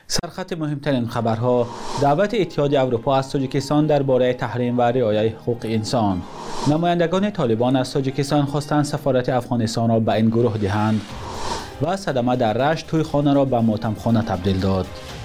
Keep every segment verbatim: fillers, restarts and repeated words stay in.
سرخط مهمترین خبرها: دعوت اتحاد اروپا از تاجیکستان درباره تحریم و رعایت حقوق انسان. نمایندگان طالبان از تاجیکستان خواستند سفارت افغانستان را به این گروه دهند. و صدمه در رشت تویخانه را به ماتمخانه تبدیل داد.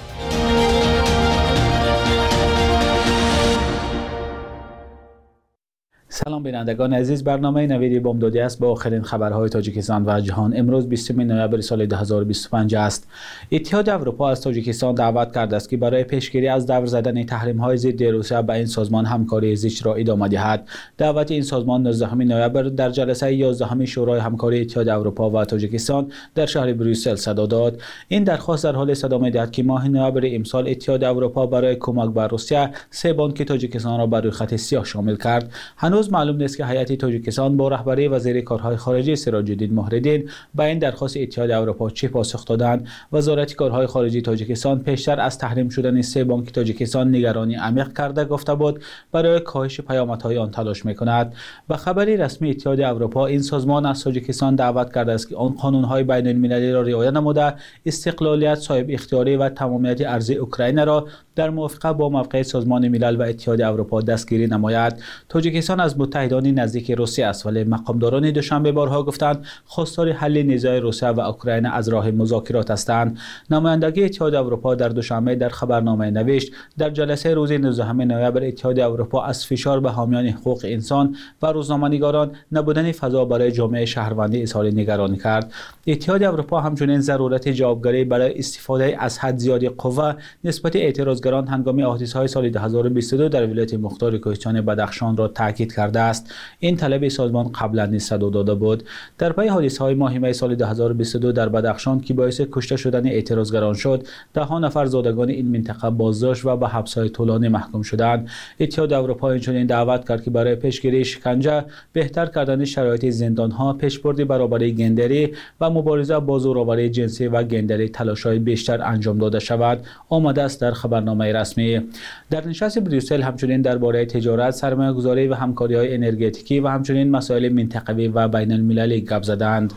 سلام بینندگان عزیز، برنامه نوید بامدادی است با آخرین خبرهای تاجیکستان و جهان. امروز بیستم نوامبر سال دو هزار و بیست و پنج است. اتحاد اروپا از تاجیکستان دعوت کرده است که برای پیشگیری از دور زدن تحریم‌های ضد روسیه به این سازمان همکاری زیست را ادامه دهد. دعوت این سازمان نوزدهم نوامبر در جلسه یازدهم شورای همکاری اتحاد اروپا و تاجیکستان در شهر بروسل صدا داد. این درخواست در حال صدا می‌دهد که ماه نوامبر امسال اتحاد اروپا برای کمک به روسیه سه بانک تاجیکستان را بر روی خط سیاه شامل کرد. هنوز معلوم نیست که هیئت تاجیکستان با رهبری وزیر کارهای خارجه سراج الدین مهرالدین به این درخواست اتحاد اروپا چه پاسخ دادند. وزارت کارهای خارجه تاجیکستان پیشتر از تحریم شدن سه بانک تاجیکستان نگرانی عمیق کرده گفته بود برای کاهش پیامدهای آن تلاش می‌کند. به خبری رسمی اتحاد اروپا، این سازمان از تاجیکستان دعوت کرده است که آن قانون‌های بین‌المللی را رعایت نموده استقلالیت، صاحب اختیاری و تمامیت ارضی اوکراین را در موافقت با موقع سازمان ملل و اتحاد اروپا دستگیری نماید. تاجیکستان از متحدان نزدیک روسیه است، ولی مقامداران دوشنبه بارها گفتند خواستار حل نزاع روسیه و اوکراین از راه مذاکرات هستند. نمایندگی اتحاد اروپا در دوشنبه در خبرنامه نوشت در جلسه روز نوزدهم نوامبر اتحاد اروپا از فشار به حامیان حقوق انسان و روزنامه‌نگاران نبودن فضا برای جامعه شهروندی اظهار نگرانی کرد. اتحاد اروپا همچنین ضرورت جوابگری برای استفاده از حد زیادی قوه نسبت اعتراضگران هنگام حادثه‌های سال دو هزار و بیست و دو در ولایت مختار کوهستان بدخشان را تاکید کرده است. این طلب سازمان قبلا نیز صدا داده بود. در پی حادثه‌های ماه می سال دو هزار و بیست و دو در بدخشان که باعث کشته شدن اعتراضگران شد، ده ها نفر زادگان این منطقه بازداشت و به حبس‌های طولانی محکوم شدند. اتحاد اروپا اینچنین دعوت کرد که برای پیشگیری شکنجه، بهتر کردن شرایط زندان‌ها، پیشبرد برابری گندری و مبارزه با زورآوری جنسی و گندری تلاش‌های بیشتر انجام داده شود. آمده است در خبرنامه رسمی. در نشست بروسل همچنین درباره تجارت، سرمایه‌گذاری و همکاری‌های انرژتیکی و همچنین مسائل منطقوی و بین‌المللی گپ زدند.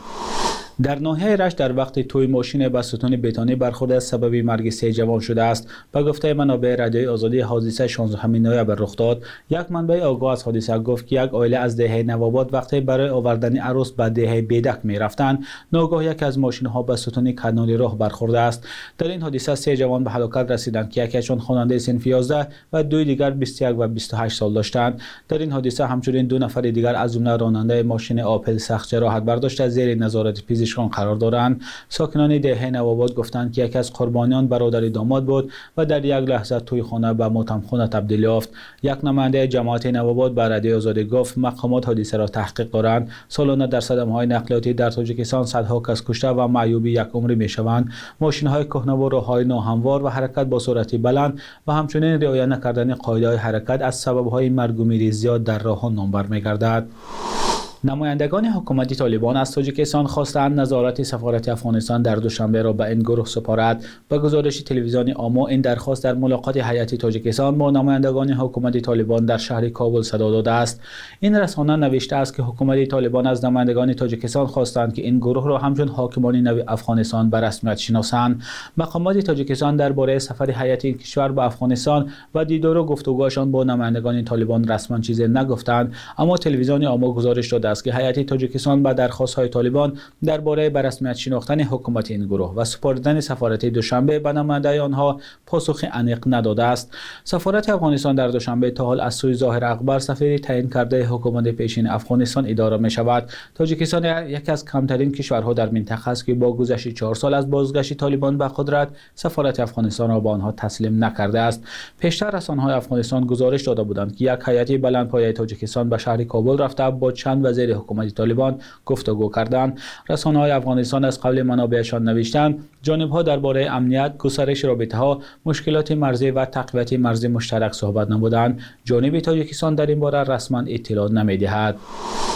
در ناحیه رشت در وقت توی ماشین به ستون بتونی برخورد از سبب مرگ سه جوان شده است. به گفته منابع رادیوی آزادی، حادثه شانزدهم نوامبر رخ داد. یک منبع آگاه از حادثه گفت که یک عائله از دهه نوآباد وقتی برای آوردن عروس به دهه بیدک می‌رفتند، ناگاه یک از ماشین‌ها به ستون کانالی راه برخورده است. در این حادثه سه جوان به هلاکت رسیدند که یکیشان خواننده صنف یازده و دوی دیگر بیست و یک و بیست و هشت سال داشتند. در این حادثه همچنین دو نفر دیگر از جمله راننده ماشین آپل سخت جراحت برداشته زیر نظارت پزشکی قرار دارند. ساکنان دهه نوآباد گفتند که یکی از قربانیان برادر داماد بود و در یک لحظه توی خانه به ماتمخانه تبدیل یافت. یک نماینده جماعت نوآباد به رادیوی آزادی گفت مقامات حادثه را تحقیق دارند. سالانه در صدمه‌های نقلیاتی در تاجیکستان صدها کس کشته و معیوب یک عمری میشوند. ماشین‌های کهنه و راه‌های ناهموار و حرکت با سرعت بلند و همچنین رعایت نکردن قاعده‌های حرکت از سبب‌های مرگ و میر زیاد در راه‌ها نامور می‌گردد. نمایندگان حکومت طالبان از تاجیکستان خواستند نظارت سفارت افغانستان در دوشنبه را به این گروه سپارد. به گزارش تلویزیون آمو، این درخواست در ملاقات هیئت تاجیکستان با نمایندگان حکومت طالبان در شهر کابل صدا داده است. این رسانه نوشته است که حکومت طالبان از نمایندگان تاجیکستان خواستند که این گروه را همچون حاکمان نو افغانستان به رسمیت شناسند. مقامات تاجیکستان درباره سفر هیئت این کشور به افغانستان و دیدار و گفتگوهاشان با نمایندگان طالبان رسما چیزی نگفتند، اما تلویزیون آمو گزارش داده است که هیئت تاجیکستان به درخواست‌های طالبان درباره به رسمیت شناختن حکومت این گروه و سپردن سفارت دوشنبه به نماینده آنها پاسخ عمیق نداده است. سفارت افغانستان در دوشنبه تا حال از سوی ظاهر اکبر، سفیر تعیین کرده حکومت پیشین افغانستان اداره می شود. تاجیکستان یکی از کمترین کشورها در منطقه است که با گذشت چهار سال از بازگشت طالبان به قدرت سفارت افغانستان را به آنها تسلیم نکرده است. پیشتر رسانه‌های افغانستان گزارش داده بودند که یک هیئت بلندپایه تاجیکستان به شهر کابل رفته با چند وزیر حکومت طالبان گفتگو کردند. رسانه‌های افغانستان از قبل منابعشان نوشتند جانب‌ها درباره امنیت، گسترش رابطه‌ها، مشکلات مرزی و تقویت مرزی مشترک صحبت نمودند. جانب تاجیکستان در این باره رسما اطلاع نمی‌دهد.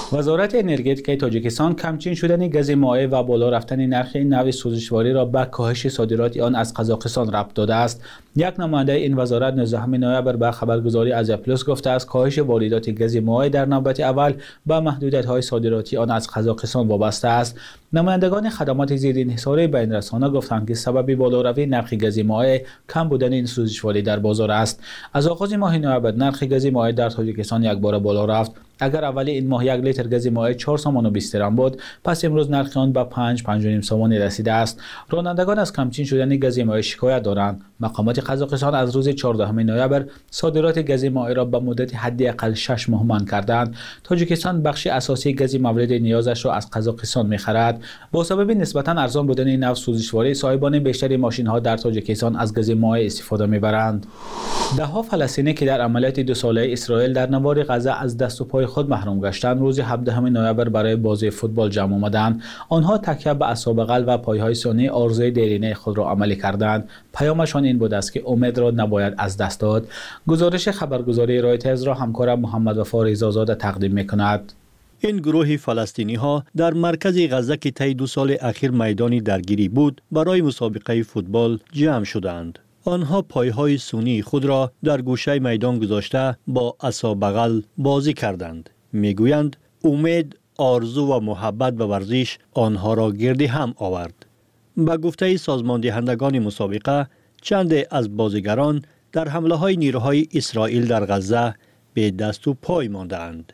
وزارت انرژتیک تاجیکستان کمچین شدن گاز مائع و بالا رفتن نرخ این نوع سوزشواری را به کاهش صادرات آن از قزاقستان ربط داده است. یک نماینده این وزارت نوزدهم نوامبر به خبرگزاری از پلاس گفته است کاهش واردات گاز مائع در نوبت اول به محدودیت‌های صادراتی آن از قزاقستان وابسته است. نمایندگان خدمات ضد انحصاری بین رسانه گفتند که سبب بالاروی نرخ گاز مائع کم بودن این سوزشواری در بازار است. از آغاز ماه نوامبر نرخ گاز مائع در تاجیکستان یک بار بالا رفت. اگر اول این ماه یک لیتر گاز مائع چهار سومان و بیست درم بود، پس امروز نرخ آن به پنج پنج و نیم سومانی رسیده است. رانندگان از کمچین شدن گاز مائع شکایت دارند. مقامات قزاقستان از روز چهاردهم نوامبر صادرات گاز مائع را به مدت حداقل شش ماه منع کردند. تاجیکستان بخش اساسی گاز مورد نیازش را از قزاقستان می‌خرد. با سبب نسبتاً ارزان بودن این نوع سوزشواری، صاحبان بیشتری ماشین‌ها در تاجیکستان از گاز مائع استفاده می‌برند. ده‌ها فلسطینی که در عملیات دو ساله اسرائیل در نوار غزه از دست و پای خود محروم گشتند، روز هفدهم نوامبر برای بازی فوتبال جمع آمدند. آنها تکیه به اعصاب قلب و پایهای ثانی آرزوی دیرینه خود را عملی کردند. پیامشان این بود است که امید را نباید از دست داد. گزارش خبرگزاری رایترز را همکارم محمد وفا رضازاده تقدیم می‌کند. این گروه فلسطینی ها در مرکز غزه که طی دو سال اخیر میدانی درگیری بود برای مسابقه فوتبال جمع شدند. آنها پایهای سونی خود را در گوشه میدان گذاشته با عصا بغل بازی کردند. میگویند امید، آرزو و محبت به ورزش آنها را گرد هم آورد. به گفته سازمان دهندگان مسابقه، چند از بازیگران در حمله های نیروهای اسرائیل در غزه به دست و پای ماندند.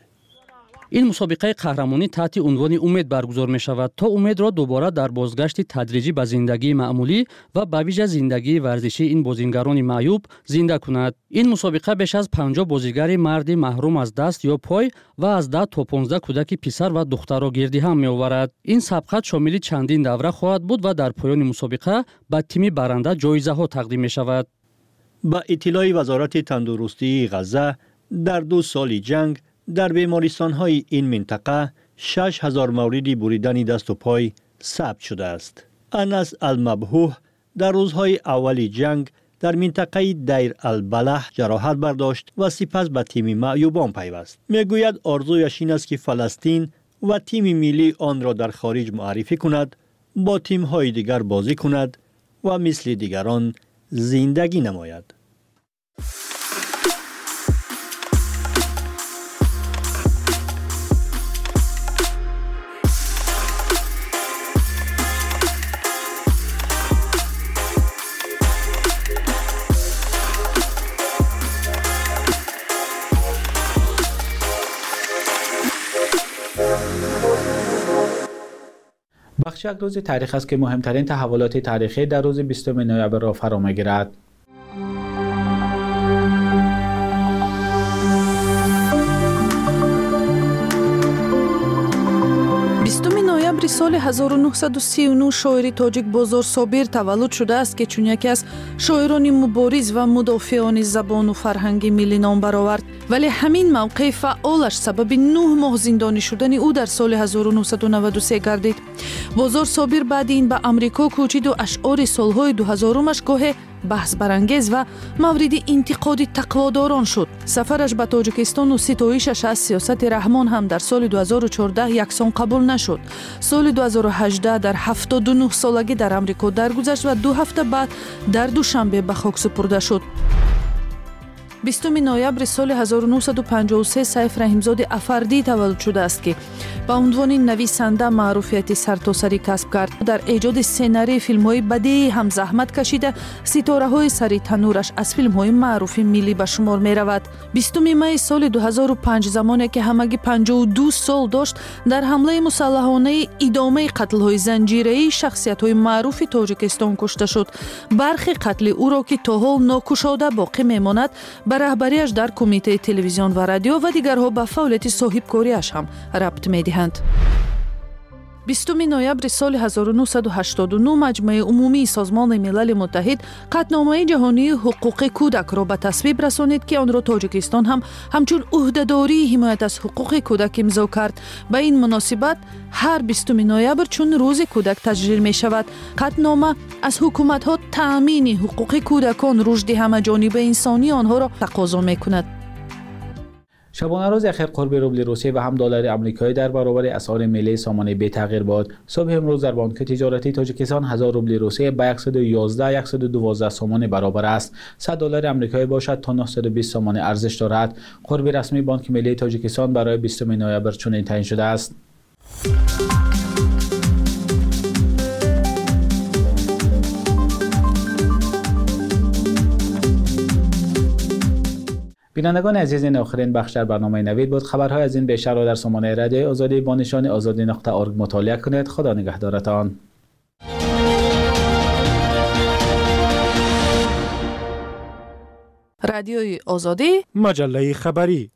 این مسابقه قهرمانی تحت عنوان امید برگزار می شود تا امید را دوباره در بازگشت تدریجی به زندگی معمولی و به ویژه زندگی ورزشی این بازیگران معیوب زنده کند. این مسابقه بیش از پنجاه بازیگر مرد محروم از دست یا پای و از ده تا پانزده کودک پسر و دختر را گردی هم می آورد. این سبقت شامل چندین دوره خواهد بود و در پایان مسابقه به تیم برنده جایزه ها تقدیم می شود. با اطلاع وزارت تندرستی غزه، در دو سال جنگ در بیمارستان‌های این منطقه شش هزار مورد بریدن دست و پای ثبت شده است. انس المبهوح در روزهای اولی جنگ در منطقه دیر البلح جراحت برداشت و سپس به تیم معیوبان پیوست. میگوید آرزویش این است که فلسطین و تیم ملی آن را در خارج معرفی کند، با تیم‌های دیگر بازی کند و مثل دیگران زندگی نماید. بخش یک روز تاریخ است که مهمترین تحولات تاریخی در روز بیستم نوامبر را فرا می‌گیرد. بیستم نوامبر سال هزار و نهصد و سی و نه شاعر تاجیک بازار صابر تولد شده است که چون یکی از شاعران مبارز و مدافعان زبان و فرهنگ ملی نام برآورد، ولی همین موقع فعالش سبب نه ماه زندانی شدن او در سال هزار و نهصد و نود و سه گردید. بازار صابر بعد این به امریکا کوچید و اشعار سالهای دو هزارمش گاه بحث برانگیز و مورد انتقاد تقواداران شد. سفرش به تاجیکستان و ستایشش از سیاست رحمان هم در سال دو هزار و چهارده یکسان قبول نشد. سال دو هزار و هجده در هفتاد و نه سالگی در امریکا درگذشت و دو هفته بعد در دوشنبه به خاک سپرده شد. بیستم نوامبر سال هزار و نهصد و پنجاه و سه سیف رحیمزاده افردی تولد شده است که با عنوان نویسنده معروفیت سرتاسری کسب کرد. در ایجاد سناریوی فیلم‌های بدیعی هم زحمت کشیده. ستاره‌های سری تنورش از فیلم‌های معروف ملی به شمار می‌رود. بیستم می سال دو هزار و پنج زمانی که همگی پنجاه و دو سال داشت، در حمله مسلحانه ادامه قتل‌های زنجیره‌ای شخصیت‌های معروف تاجیکستان کشته شد. برخی قتل او را که تا حال ناکشاده باقی می‌ماند به رهبریش در کمیته تلویزیون و رادیو و دیگرها به فعالیت صاحبکاریش هم ربط می‌دهند. بیستم نوامبر سال هزار و نهصد و هشتاد و نه مجمع عمومی سازمان ملل متحد قطعنامه جهانی حقوق کودک را به تصویب رسانید که آن را تاجیکستان هم همچون عهده‌داری حمایت از حقوق کودک امضا کرد. به این مناسبت هر بیستم نوامبر چون روز کودک تجلیل می شود. قطعنامه از حکومت‌ها تأمین حقوق کودکان، رشد همه‌جانبه انسانی آنها را تقاضا می‌کند. شبانه روز اخیر قرب روبل روسیه و هم دلار آمریکایی در برابر اسعار ملی سامانه بی تغییر بود. صبح امروز در بانک تجارتی تاجیکستان هزار روبل روسیه به صد و یازده صد و دوازده سامانه برابر است. صد دلار آمریکایی باشد تا نهصد و بیست سامانه ارزش دارد. قرب رسمی بانک ملی تاجیکستان برای بیستم نوامبر چنین تعیین شده است. بینندگان عزیز، این آخرین بخش در برنامه نوید بود. خبرهای از این بیشتر را در سامانه رادیو آزادی با نشان آزادی نقطه اورگ مطالعه کنید. خدا نگهدارتان. رادیوی آزادی، مجله خبری.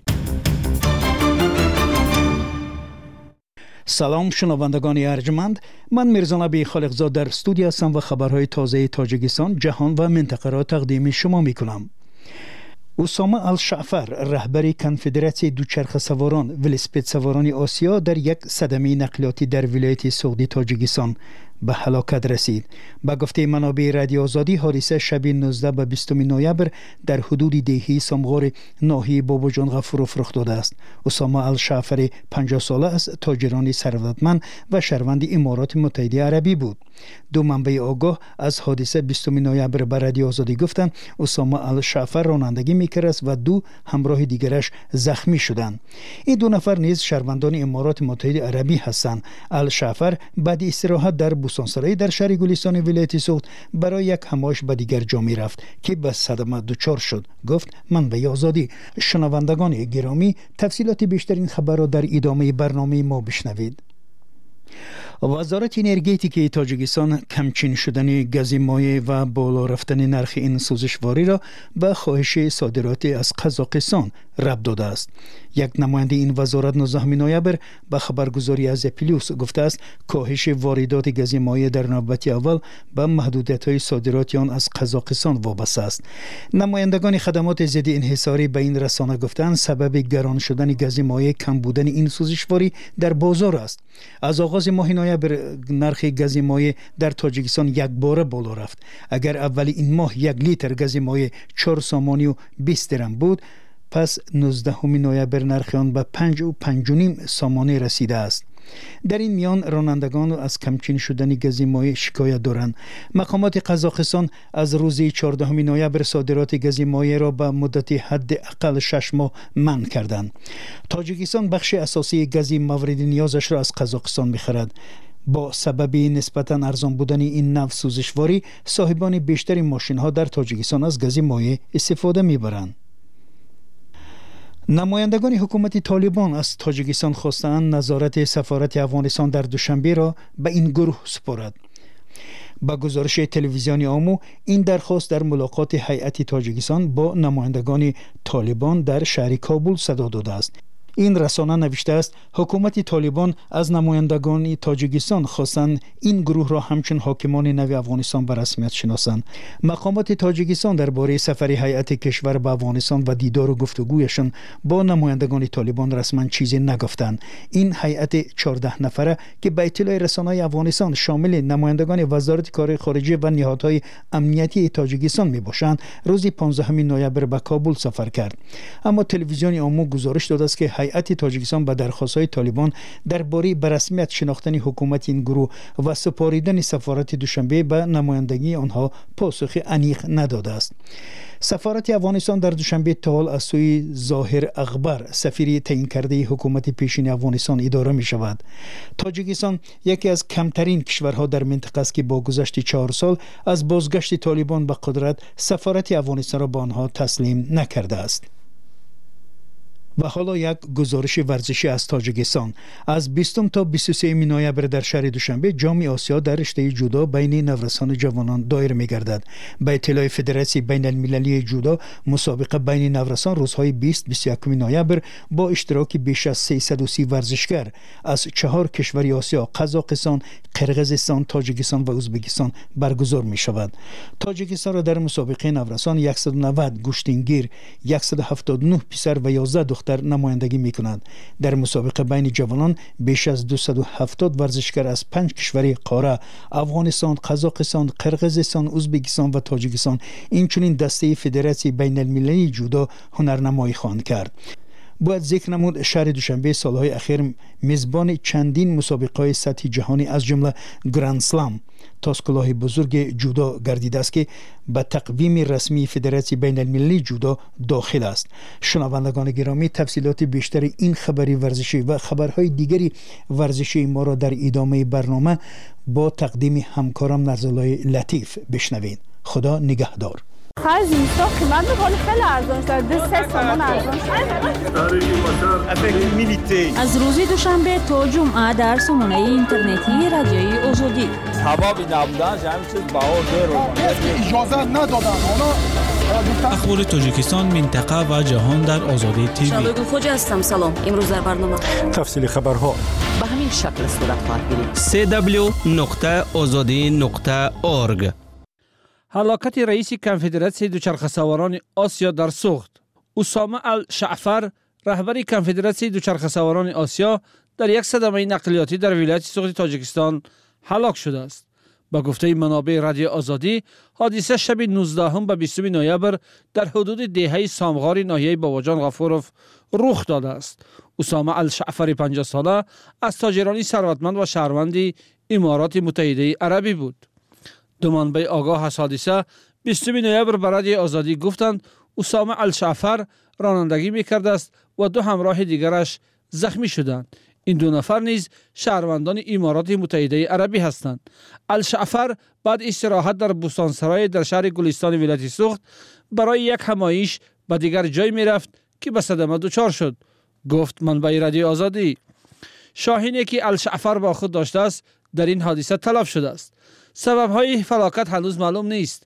سلام شنوندگان ارجمند، من میرزا نبی خالقزاد در استودیو هستم و خبرهای تازه تاجیکستان، جهان و منطقه را تقدیم شما میکنم. اسامه الشعفر، رهبر کنفدراسیون دوچرخه سواران ولسپد سواران آسیا، در یک صدمه نقلیاتی در ولایت سوغدی تاجیکستان به هلاکت رسید. به گفته منابع رادیو آزادی، حادثه شب نوزده به بیستم نوامبر در حدود دهه سامغار ناحیه باباجان غفوروف رخ داده است. اسامه الشعفر پنجاه ساله از تاجران ثروتمند و شهروند امارات متحده عربی بود. دو منبع آگاه از حادثه بیستم نوامبر به رادیو آزادی گفتند اسامه الشعفر رانندگی میکرد و دو همراه دیگرش زخمی شدند. این دو نفر نیز شهروندان امارات متحده عربی هستند. الشعفر بعد استراحت در بوستانسرای در شهر گلستان ولایت سوغد برای یک همایش به دیگر جا می رفت که به صدمه دچار شد، گفت منبع آزادی. شنوندگان گرامی، تفصیلات بیشتر این خبر را در ادامه برنامه ما بشنوید. وزارت انرژتیک تاجیکستان کمچین شدن گاز مایع و بالا رفتن نرخ این سوزشواری را به خواهش صادرات از قزاقستان ربط داده است. یک نماینده این وزارت نوزدهم نوامبر به خبرگزاری از پلیوس گفته است کاهش واردات گاز مایع در نوبت اول به محدودیت‌های صادرات آن از قزاقستان وابسته است. نمایندگان خدمات ضد انحصاری به این رسانه گفتند سبب گران شدن گاز مایع کم بودن این سوزشواری در بازار است. از آغاز ماه نوامبر نرخ گاز مایع در تاجیکستان یک باره بالا رفت. اگر اول این ماه یک لیتر گاز مایع چهار سامانی و بیست درم بود، پس نوزدهم نوامبر نرخ آن به پنج و پنج و نیم سامانی رسیده است. در این میان رانندگان از کمچین شدن گاز مایع شکایت دارند. مقامات قزاقستان از روز چهاردهم نوامبر صادرات گاز مایع را به مدت حداقل شش ماه منع کردند. تاجیکستان بخش اساسی گاز مورد نیازش را از قزاقستان می‌خرد. با سبب نسبتاً ارزان بودن این نوع سوزشواری، صاحبان بیشتر ماشین‌ها در تاجیکستان از گاز مایع استفاده می‌برند. نمایندگان حکومت طالبان از تاجیکستان خواستند نظارت سفارت افغانستان در دوشنبه را به این گروه سپارد. با گزارش تلویزیونی آمو، این درخواست در ملاقات هیئت تاجیکستان با نمایندگان طالبان در شهر کابل صدا داده است. این رسانه نوشته است حکومت طالبان از نمایندگان تاجیکستان خواستند این گروه را همچون حاکمان نو افغانستان به رسمیت شناسند. مقامات تاجیکستان درباره سفر هیئت کشور به افغانستان و دیدار و گفتگویشان با نمایندگان طالبان رسما چیزی نگفتند. این هیئت چهارده نفره که به اطلاع رسانه‌های افغانستان شامل نمایندگان وزارت کار خارجه و نهادهای امنیتی تاجیکستان میباشند، روز پانزدهم نوامبر به کابل سفر کرد. اما تلویزیون آمو گزارش داده است که هیئت تاجیکستان به درخواست‌های طالبان درباره به رسمیت شناختن حکومت این گروه و سپاریدن سفارت دوشنبه به نمایندگی آنها پاسخ عمیق نداده است. سفارت افغانستان در دوشنبه تا حال از سوی ظاهر اخبر، سفیر تعیین کرده حکومت پیشین افغانستان اداره می شود. تاجیکستان یکی از کمترین کشورها در منطقه است که با گذشت چهار سال از بازگشت طالبان به قدرت سفارت افغانستان را به آنها تسلیم نکرده است. و حالا یک گزارش ورزشی از تاجیکستان. از بیستم تا بیست و سوم نوامبر در شهر دوشنبه جام آسیا در رشته جودو بین نورسان جوانان دایر می‌گردد. به اطلاع فدراسیون بین المللی جودو، مسابقه بین نورسان روزهای بیست تا بیست و یکم نوامبر با اشتراک بیش از سیصد و سی ورزشگر از چهار کشور آسیا، قزاقستان، قرقیزستان، تاجیکستان و ازبکستان برگزار می‌شود. تاجیکستان را در مسابقه نورسان صد و نود گوشتینگیر، صد و هفتاد و نه پسر و یازده دختر نمایندگی می‌کند. در مسابقه بین جوانان بیش از دویست و هفتاد ورزشگر از پنج کشور قاره، افغانستان، قزاقستان، قرقیزستان، ازبکستان و تاجیکستان، اینچنین دسته فدراسیون بین المللی جودو هنرنمایی خواهند کرد. باید ذکر نمود شهر دوشنبه سالهای اخیر میزبان چندین مسابقه‌های سطحی جهانی از جمله گرند سلام تاسکلاه بزرگ جودو گردیده است که به تقویم رسمی فدراسیون بین المللی جودو داخل است. شنوندگان گرامی، تفصیلات بیشتر این خبری ورزشی و خبرهای دیگری ورزشی ما را در ادامه برنامه با تقدیم همکارم نرزالای لطیف بشنوین. خدا نگهدار. خرج اینستا قیمت می‌کنه خیلی ارزان شده. دو سه تومن ارزان شده. از روز دوشنبه تا جمعه در سامانه اینترنتی رادیوی آزادی. سبب نبودنش همین چیز بها زیرو. اجازه ندادن. اخبار تاجیکستان، منطقه و جهان در آزادی تیوی. شبگو خوجا هستم. سلام. امروز در برنامه تفصیل خبرها به همین شکل صورت خواهد گرفت. سی دبلیو نقطه آزادی نقطه اورگ. هلاکت رئیس کنفدراسیون دوچرخه‌سواران آسیا در سوخت. اسامه الشعفر، رهبر کنفدراسیون دوچرخه‌سواران آسیا، در یک صدمه نقلیاتی در ولایت سوخت تاجیکستان هلاک شده است. با گفته منابع رادیو آزادی، حادثه شب نوزدهم به بیستم نوامبر در حدود دهه سامغار ناحیه باباجان غفوروف رخ داده است. اسامه الشعفر پنجاه ساله از تاجران ثروتمند و شهروند امارات متحده عربی بود. دو منبع آگاه از حادثه بیستم نوامبر به رادیو آزادی گفتند اسامه الشعفر رانندگی میکرده است و دو همراه دیگرش زخمی شدند. این دو نفر نیز شهروندان امارات متحده عربی هستند. الشعفر بعد استراحت در بوستانسرای در شهر گلستان ولایت سوخت برای یک همایش به دیگر جای میرفت که به صدمه دچار شد، گفت منبع رادیو آزادی. شاهینی که الشعفر با خود داشته است در این حادثه تلف شده است. سبب‌های فلاکت هنوز معلوم نیست.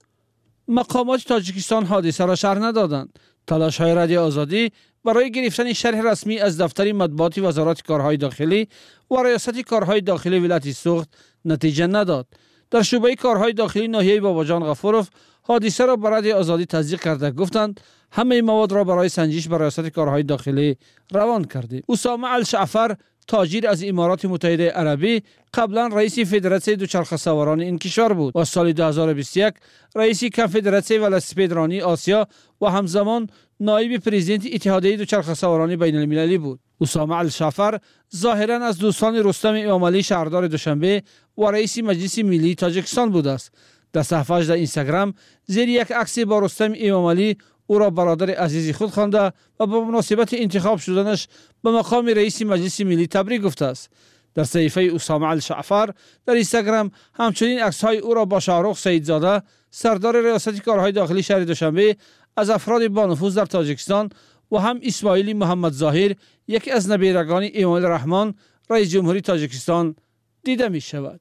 مقامات تاجیکستان حادثه را شرح ندادند. تلاش‌های رادیو آزادی برای گرفتن شرح رسمی از دفتر مطبوعات وزارت کارهای داخلی و ریاست کارهای داخلی ولایت سوخت نتیجه نداد. در شعبه کارهای داخلی ناحیه باباجان غفوروف حادثه را به رادیو آزادی تصدیق کرده گفتند همه مواد را برای سنجش به ریاست کارهای داخلی روان کرده. اسامه الشعفر، تاجر از امارات متحده عربی، قبلا رئیس فدراسیون دوچرخه‌سواران این کشور بود و سال دو هزار و بیست و یک رئیس کنفدراسیون ولسپیدرانی آسیا و همزمان نایب پرزیدنت اتحادیه دوچرخه‌سواران بین المللی بود. اسامه الشعفر ظاهرا از دوستان رستم امامعلی شهردار دوشنبه و رئیس مجلس ملی تاجیکستان بود است. در صفحه‌اش در اینستاگرام زیر یک عکس با رستم امامعلی او را برادر عزیزی خود خوانده و با مناسبت انتخاب شدنش به مقام رئیس مجلس ملی تبریک گفته است. در صحیفه اسامه الشعفر در اینستاگرام همچنین عکس‌های او را با شاهرخ سیدزاده، سردار ریاست کارهای داخلی شهر دوشنبه، از افراد با نفوذ در تاجیکستان و هم اسماعیل محمد ظاهر، یکی از نبیرگان امام الرحمن رئیس جمهوری تاجیکستان دیده می شود.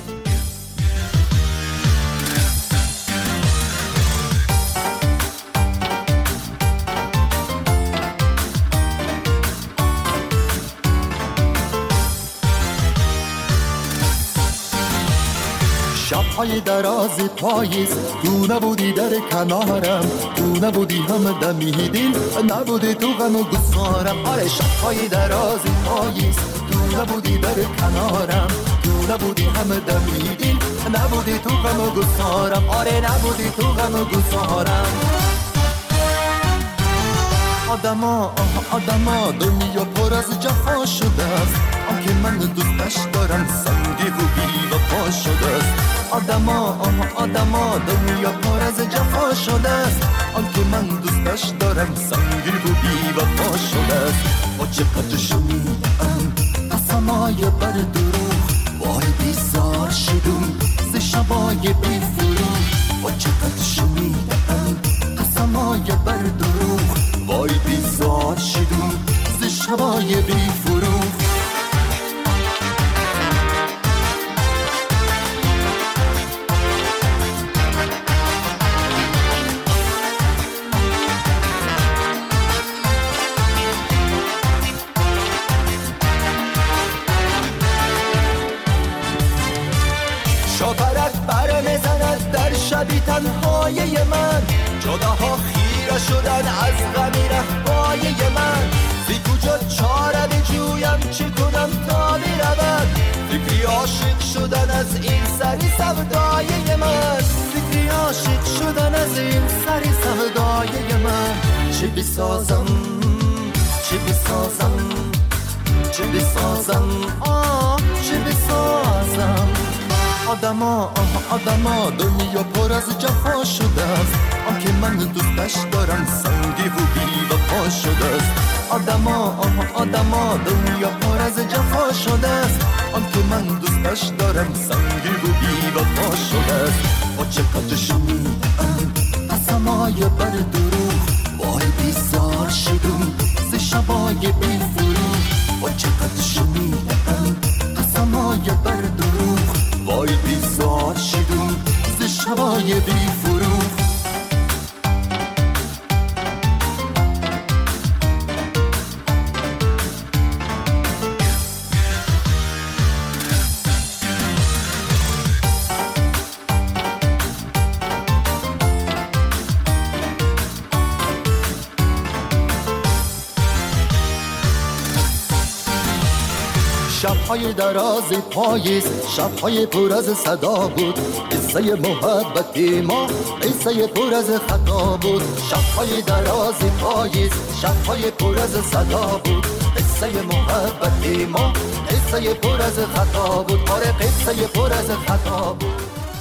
شب‌های دراز پاییز تو نبودی در کنارم، تو نبودی هم دمیدین، نبودی تو غم و گسارم. آره شب‌های دراز پاییز تو نبودی در کنارم، تو نبودی هم دمیدین، نبودی تو غم و گسارم. آره نبودی تو غم و گسارم. آدما آه آدما دنیا پر از جفا شده است، آنکه من دوستش دارم سنگی و بی وفا شده است. آدما آه آدما دنیا پر از جفا شده است، آنکه من دوستش دارم سنگی و بی وفا شده است. با چقدر شنیدم قسمای بر دروغ، وای بیزار شدم ز شبای بی فروغ. با چقدر شنیدم قسمای بر دروغ، وای بیزار شدم ز شبای بی فروغ. شاپرک بر میزند در شبی تنهای من، جداها خیره شدن از غمی رفای من. زی کجا چاره بجویم چه کنم تا برود، فکری عاشق شدن از این سری سودای من. فکری عاشق شدن از این سری سودای من. چه بسازم چه بسازم چه بسازم آه چه بسازم آدما آه آدما دنیا پر از جفا شده است آن که من دوستش دارم سنگی و بی وفا شده است آدما آه آدما دنیا پر از جفا شده است آن که من دوستش دارم سنگی و بی وفا شده است با چقدر شنیدم قسمای بر دروغ وای بیزار شدم ز شبای بی فروغ با چقدر شنیدم قسمای بر دروغ وای بیزار شدم ز شبای بی فروغ شب‌های دراز پاییز شب‌های پر از صدا بود قصه محبت ما قصه پر از خطا بود شب‌های دراز پاییز شب‌های پر از صدا بود قصه محبت ما قصه پر از خطا بود آره قصه پر از خطا بود.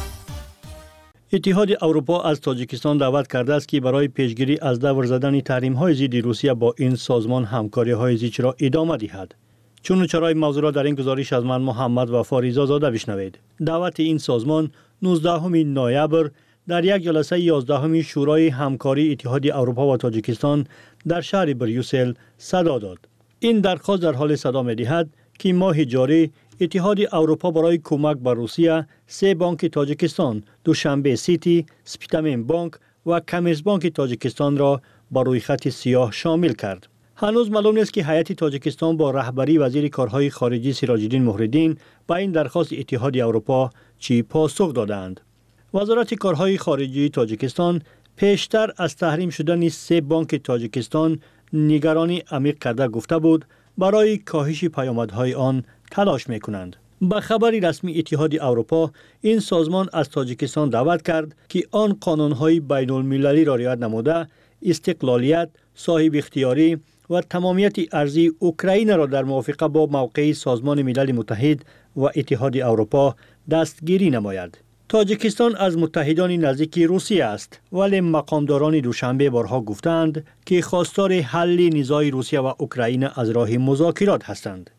اتحاد اروپا از تاجیکستان دعوت کرده است که برای پیشگیری از دور زدن تحریم‌های ضد روسیه با این سازمان همکاری‌های زیچ را ادامه دهد. چون و چرای موضوع را در این گزارش از من محمد و فاریزا زاده بشنوید. دعوت این سازمان نوزدهم نوامبر در یک جلسه یازدهم شورای همکاری اتحاد اروپا و تاجیکستان در شهر بریوسل صدا داد. این درخواست در حال صدا می‌دهد که ماه جاری اتحاد اروپا برای کمک به روسیه سه بانک تاجیکستان، دوشنبه سیتی، سپیتامین بانک و کمیرس بانک تاجیکستان را بر روی خط سیاه شامل کرد. هنوز معلوم نیست که هیئت تاجیکستان با رهبری وزیر کارهای خارجی سراج‌الدین مهرالدین به این درخواست اتحاد اروپا چی پاسخ دادند. وزارت کارهای خارجی تاجیکستان پیشتر از تحریم شدن سه بانک تاجیکستان نگرانی عمیق کرده گفته بود برای کاهش پیامدهای آن تلاش می‌کنند. با خبری رسمی اتحاد اروپا این سازمان از تاجیکستان دعوت کرد که آن قانون‌های بین‌المللی را رعایت نموده استقلالیت، صاحب اختیاری و تمامیت ارضی اوکراین را در موافقه با موقع سازمان ملل متحد و اتحاد اروپا دستگیری نماید. تاجیکستان از متحدان نزدیک روسیه است ولی مقامداران دوشنبه بارها گفتند که خواستار حل نزاع روسیه و اوکراین از راه مذاکرات هستند.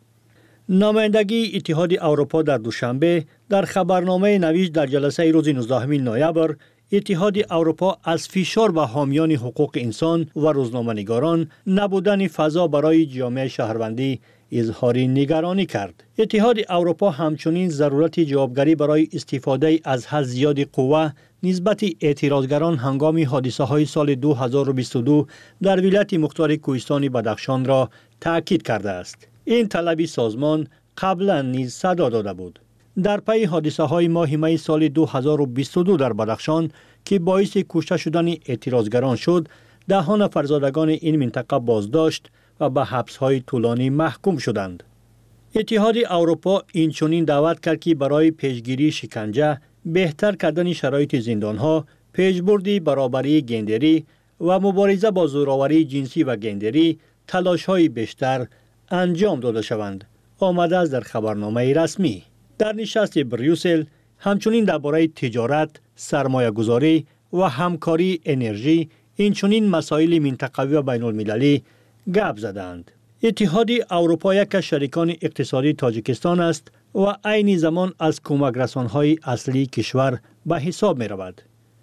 نمایندگی اتحاد اروپا در دوشنبه در خبرنامه نوشت در جلسه روز نوزدهم نوامبر اتحاد اروپا از فشار به حامیان حقوق انسان و روزنامه‌نگاران نبودن فضا برای جامعه شهروندی اظهار نگرانی کرد. اتحاد اروپا همچنین ضرورت جوابگری برای استفاده از حد زیاد قوه نسبت اعتراضگران هنگام حادثه‌های سال دو هزار و بیست و دو در ولایت مختار کوهستان بدخشان را تاکید کرده است. این طلب سازمان قبلا نیز صدا داده بود. در پی حادثه های ماه می سال دو هزار و بیست و دو در بدخشان که باعث کشته شدن اعتراضگران شد، ده نفر زادگان این منطقه بازداشت و به حبس های طولانی محکوم شدند. اتحاد اروپا اینچنین دعوت کرد که برای پیشگیری شکنجه، بهتر کردن شرایط زندان ها، پیشبرد برابری گندری و مبارزه با زوراوری جنسی و گندری تلاش های بیشتر انجام داده شوند. آمده است در خبرنامه رسمی. در نشست بریوسل همچنین درباره تجارت، سرمایه گذاری و همکاری انرژی اینچنین مسائل منطقوی و بین المللی گپ زدند. اتحاد اروپا یک از شریکان اقتصادی تاجیکستان است و عین زمان از کمک رسانهای اصلی کشور به حساب می رود.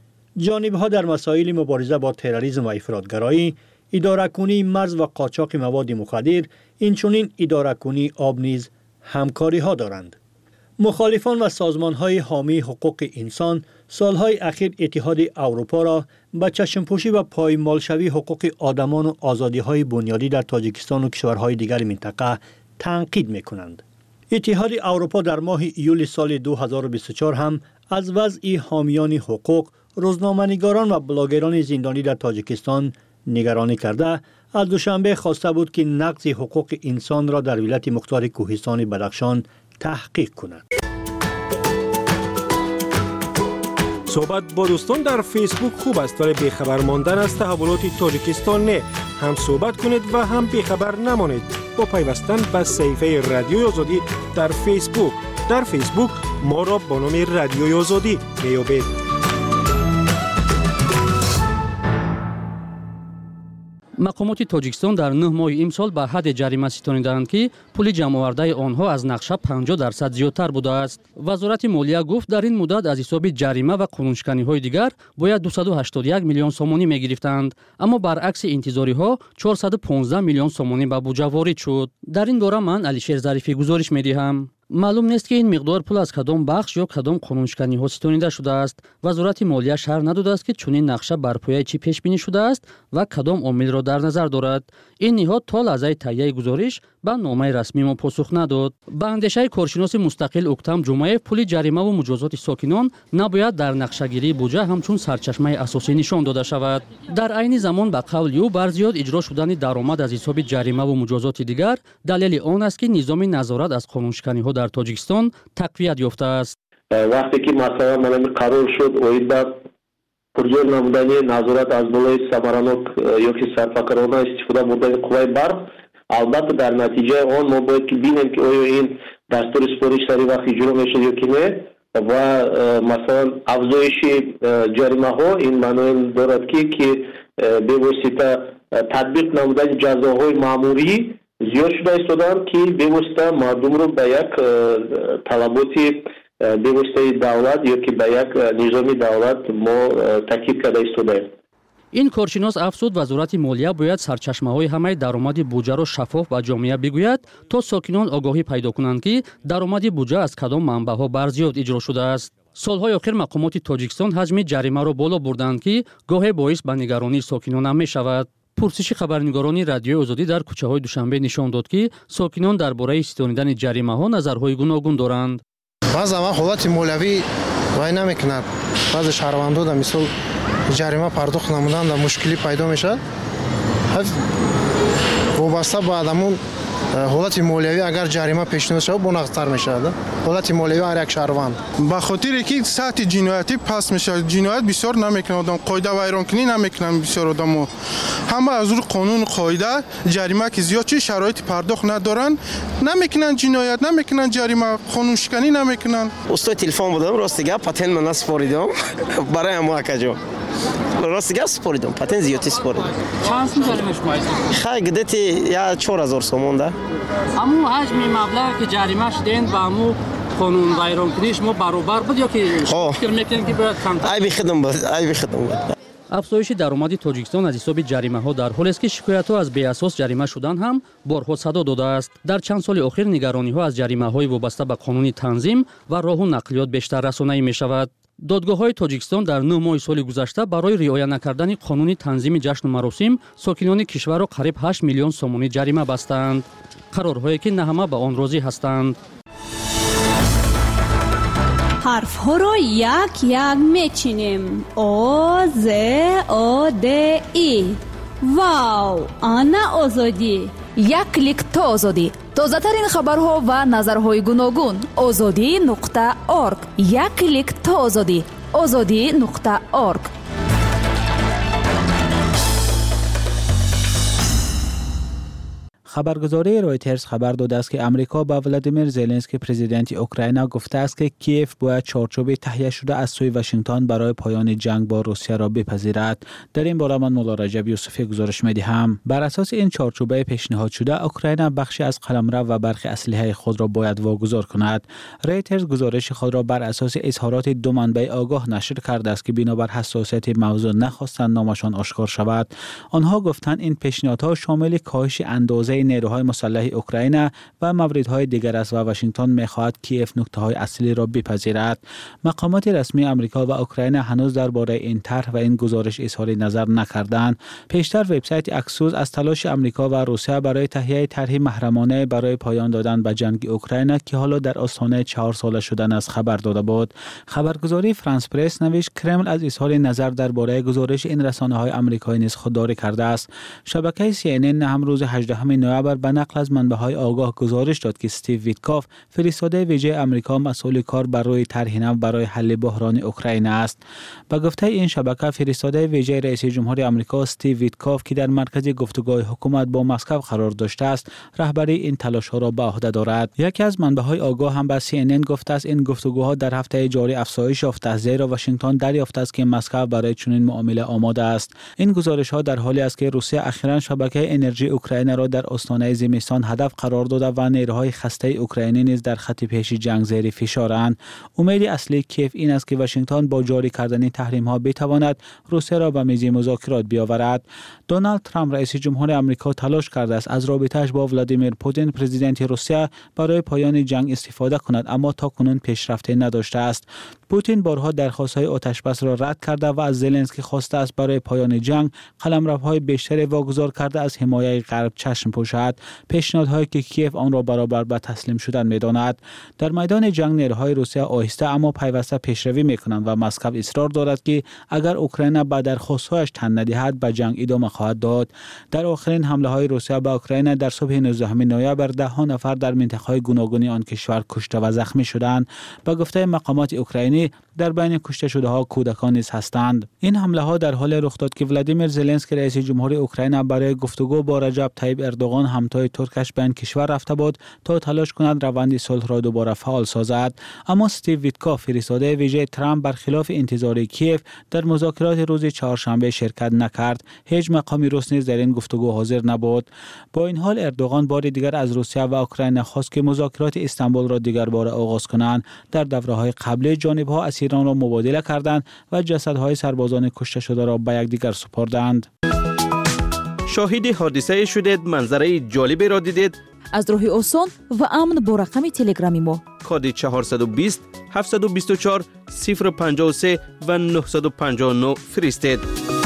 جانبها در مسائل مبارزه با تروریسم و افراطگرایی، اداره کنی مرز و قاچاق مواد مخدر، اینچنین اداره کنی آب نیز همکاری ها دارند. مخالفان و سازمان‌های حامی حقوق انسان سالهای اخیر اتحاد اروپا را به چشم‌پوشی و پایمالشوی حقوق آدمان و آزادی‌های بنیادی در تاجیکستان و کشورهای دیگر منطقه تنقید می‌کنند. اتحاد اروپا در ماه ایول سال دو هزار و بیست و چهار هم از وضع حامیان حقوق، روزنامه‌نگاران و بلاگران زندانی در تاجیکستان نگرانی کرده، از دوشنبه خواسته بود که نقض حقوق انسان را در ولایت مختار کوهستان بدخشان تحقیق کند. صحبت با دوستان در فیسبوک خوب است ولی بیخبر ماندن از تحولات تاجیکستان نه. هم صحبت کنید و هم بیخبر نمانید با پیوستن به صفحه رادیوی آزادی در فیسبوک. در فیسبوک ما را با نام رادیوی آزادی میابید. مقامات تاجیکستان در نه ماه امسال به حد جریمه ستانیدند که پول جمع‌آورده آنها از نقشه پنجاه درصد زیادتر بوده است. وزارت مالیه گفت در این مدت از حساب جریمه و قانونشکنی‌های دیگر باید دویست و هشتاد و یک میلیون سومانی می‌گرفتند، اما برعکس انتظاری‌ها چهارصد و پانزده میلیون سومانی به بودجه وارد شد. در این باره من علیشیر ظریفی گزارش می‌دهم. معلوم نیست که این مقدار پول از کدام بخش یا کدام قانونشکنی‌ها ستانیده شده است. وزارت مالیه شرح نداده است که چنین نقشه بر پایه چی پیش بینی شده است و کدام عامل را در نظر دارد. این نهاد تا لحظه تهیه گزارش به نامه رسمی ما پاسخ نداد. به اندیشه کارشناس مستقل اکتم جمعه، پول جریمه و مجازات ساکنان نباید در نقشه‌گیری بودجه همچون سرچشمه اساسی نشان داده شود. در عین زمان به قول او بر زیاد اجرا شدن درآمد از حساب جریمه و مجازات دیگر دلیل آن است که نظام نظارت از قانونشکنی‌ها در تاجیکستان تقویت یافته است. وقتی که مثلا من قرار شد اویدا پرزور نمودن نظارت از بالای ثمرانک یا که سرفکنانه استفاده بردن قوای برق، البته در نتیجه آن ما باید که بینیم که آیا این دستور سپارش سری وقت اجرا میشه یا که نه و مثلا افزایش جریمه ها این معنی دارد که که به واسطه تطبیق نمودن جزاهای ماموری زیاد شده ایستادن که به واسطه مردم رو به یک طلباتی به واسطه دولت یا که به یک نظام دولت ما تکیب کرده ایستاده. این کارشناس افزود وزارت مالیه باید سرچشمه‌های همه درآمد بودجه را شفاف به جامعه بگوید تا ساکنان آگاهی پیدا کنند که درآمد بودجه از کدام منبع‌ها برزیاد اجرا شده است. سالهای اخیر مقامات تاجیکستان حجم جریمه را بالا بردند که گاهی باعث به نگرانی ساکنان هم می‌شود. پرسش خبرنگارانی رادیوی آزادی در کوچه‌های دوشنبه نشان داد که ساکنان درباره ستانیدن جریمه‌ها نظرهای گوناگون دارند. بعضی وقت حالت مولوی وای نمی‌کند. بعضی شهروندان در مثال جریمه پرداخت نمودن در مشکلی پیدا میشه. وابسته به آدمون حالت مالیوی اگر جریمه پیشنهاد شود منقصر میشه. حالت مالیوی هر یک شهروند به خاطر اینکه سطح جنایتی پس میشه، جنایت بسیار نمیکنه آدم، قاعده ویران کنی نمیکنن بسیار آدمو، همه از روی قانون قاعده جریمه که زیاد چی شرایط پرداخت ندارن نمیکنن، جنایت نمیکنن، جریمه قانون شکنی نمیکنن. استاد تلفن بودم راستگه پاتن من سپاریدم برای ما کجا راستگه سپاریدم پاتن زیادی سپاریدم. چند سال جریمهش مایست؟ خیلی گدتی یا چهار هزار سوم ده. امو حجم مبلغ که جریمهش دین با امو قانون ویران کنیش ما برابر بود یا که فکر میکنید که باید کمتر؟ ای بخدم بود، ای بخدم بود. افزایش درآمد تاجیکستان از حساب جریمه ها در حالی است که شکایت ها از بی اساس جریمه شدن هم بارها صدا داده است. در چند سال اخیر نگرانی ها از جریمه های وابسته به قانون تنظیم و راه و نقلیات بیشتر رسانه‌ای می شود. دادگاه های تاجیکستان در نه ماه سال گذشته برای رعایت نکردن قانون تنظیم جشن و مراسم ساکنان کشور را قریب هشت میلیون سومانی جریمه بستند. قرارهایی که نه همه به آن راضی هستند. حرف ها را یک یک میچینیم. آ ز آ د ای. واو، آنا آزادی. یک کلیک تا آزادی. تازه ترین خبرها و نظرهای گوناگون. آزادی نقطه اورگ. یک کلیک تا آزادی. آزادی نقطه اورگ. خبرگزاری رویترز خبر داده است که امریکا با ولادیمیر زلنسکی پرزیدنت اوکراین گفته است که کیف باید چارچوب تهیه شده از سوی واشنگتن برای پایان جنگ با روسیه را بپذیرد. در این باره من مولا رجب یوسفی گزارش می‌دهم. بر اساس این چارچوب پیشنهاد شده اوکراین بخشی از قلمرو و برخی اسلحه خود را باید واگذار کند. رویترز گزارش خود را بر اساس اظهارات دو منبع آگاه نشر کرده است که بنابر حساسیت موضوع نخواستند نامشان آشکار شود. آنها گفتند این پیشنهادها شامل کاهش اندازه نیروهای مسلح اوکراین و موردهای دیگر است و واشنگتن می‌خواهد کیف نکته‌های اصلی را بپذیرد. مقامات رسمی آمریکا و اوکراین هنوز درباره این طرح و این گزارش اظهار نظر نکردند. پیشتر وبسایت اکسوس از تلاش آمریکا و روسیه برای تهیه طرحی محرمانه برای پایان دادن به جنگ اوکراین که حالا در آستانه چهار ساله شدن است خبر داده بود. خبرگزاری فرانس پرس نوشت کرمل از اظهار نظر درباره گزارش این رسانه‌های آمریکایی نیز خودداری کرده است. شبکه سی ان ان هم روز هجدهم نوامبر نوامبر به نقل از منبع‌های آگاه گزارش داد که استیو ویتکاف فرستاده ویژه آمریکا مسئول کار بر روی طرح نو برای حل بحران اوکراین است. به گفته این شبکه فرستاده ویژه رئیس جمهور آمریکا استیو ویتکاف که در مرکز گفتگوهای حکومت با مسکو قرار داشته است، رهبری این تلاش‌ها را به عهده دارد. یکی از منبع‌های آگاه هم به سی ان ان گفته است این گفتگوها در هفته جاری افزایش یافته است، زیرا واشنگتن دریافته است که مسکو برای چنین معامله آماده است. این گزارش‌ها در حالی است که روسیه اخیراً شبکه انرژی اوکراین را در آستانه زمستان هدف قرار داده و نیروهای خسته اوکراینی نیز در خط پیش جنگ زیر فشارند. امید اصلی کیف این است که واشنگتن با جاری کردن تحریم‌ها بتواند روسیه را به میز مذاکرات بیاورد. دونالد ترامپ رئیس جمهور آمریکا تلاش کرده است از رابطه‌اش با ولادیمیر پوتین پرزیدنت روسیه برای پایان جنگ استفاده کند، اما تاکنون پیشرفتی نداشته است. پوتین بارها درخواست‌های آتشبس را رد کرده و از زلنسکی خواسته است برای پایان جنگ قلمروهای بیشتری واگذار کرده از حمایت غرب چشم پوشد، پیشنهادهایی که کیف آن را برابر به تسلیم شدن می‌داند. در میدان جنگ نیروهای روسیه آهسته اما پیوسته پیشروی می‌کنند و مسکو اصرار دارد که اگر اوکراین به درخواست‌هایش تن ندهد به جنگ ادامه خواهد داد. در آخرین حمله‌های روسیه به اوکراین در صبح نوزدهم نوامبر ده ها نفر در منطقه‌های گوناگون آن کشور کشته و زخمی شدند. به گفته مقامات اوکراینی در بین کشته شده‌ها کودکان نیز هستند. این حمله‌ها در حال رخ داد که ولادیمیر زلنسکی رئیس جمهور اوکراین برای گفتگو با رجب طیب اردوغان همتای ترکش به این کشور رفته بود تا تلاش کند روند صلح را دوباره فعال سازد. اما استیو ویتکاف فرستاده ویژه ترامپ برخلاف انتظار کیف در مذاکرات روز چهارشنبه شرکت نکرد. هیچ مقامی روس نیز در این گفتگو حاضر نبود. با این حال اردوغان بار دیگر از روسیه و اوکراین خواست که مذاکرات استانبول را دیگر بار آغاز کنند. در دوره‌های قبلی جانب‌ها اسیران را مبادله کردند و جسدهای سربازان کشته شده را به یکدیگر سپردند. شاهد حادثه شدید، منظره جالبی را دیدید؟ از راه آسان و امن با رقم تلگرامی ما کد چهارصد و بیست هفتصد و بیست و چهار صفر پنجاه و سه و نهصد و پنجاه و نه فرستید.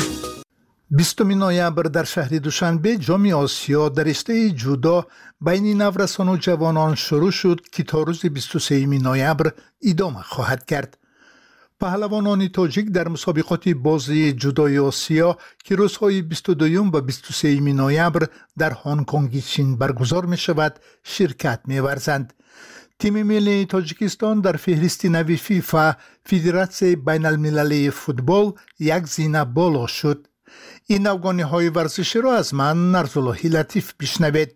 بیستم نوامبر در شهر دوشنبه جام آسیا در رشته جودو بین نورسان و جوانان شروع شد که تا روز بیست و سوم نوامبر ادامه خواهد کرد. پهلوانان تاجیک در مسابقات بازی جودوی آسیا که روزهای بیست و دو و بیست و سوم نوامبر در هنگ کنگ چین برگزار می شود شرکت می ورزند. تیم ملی تاجیکستان در فهرست نوی فیفا فدراسیون بین المللی فوتبال یک زینه بالا شد. این افغانی های ورزشی را از من نرزاللهی لطیف بشنوید.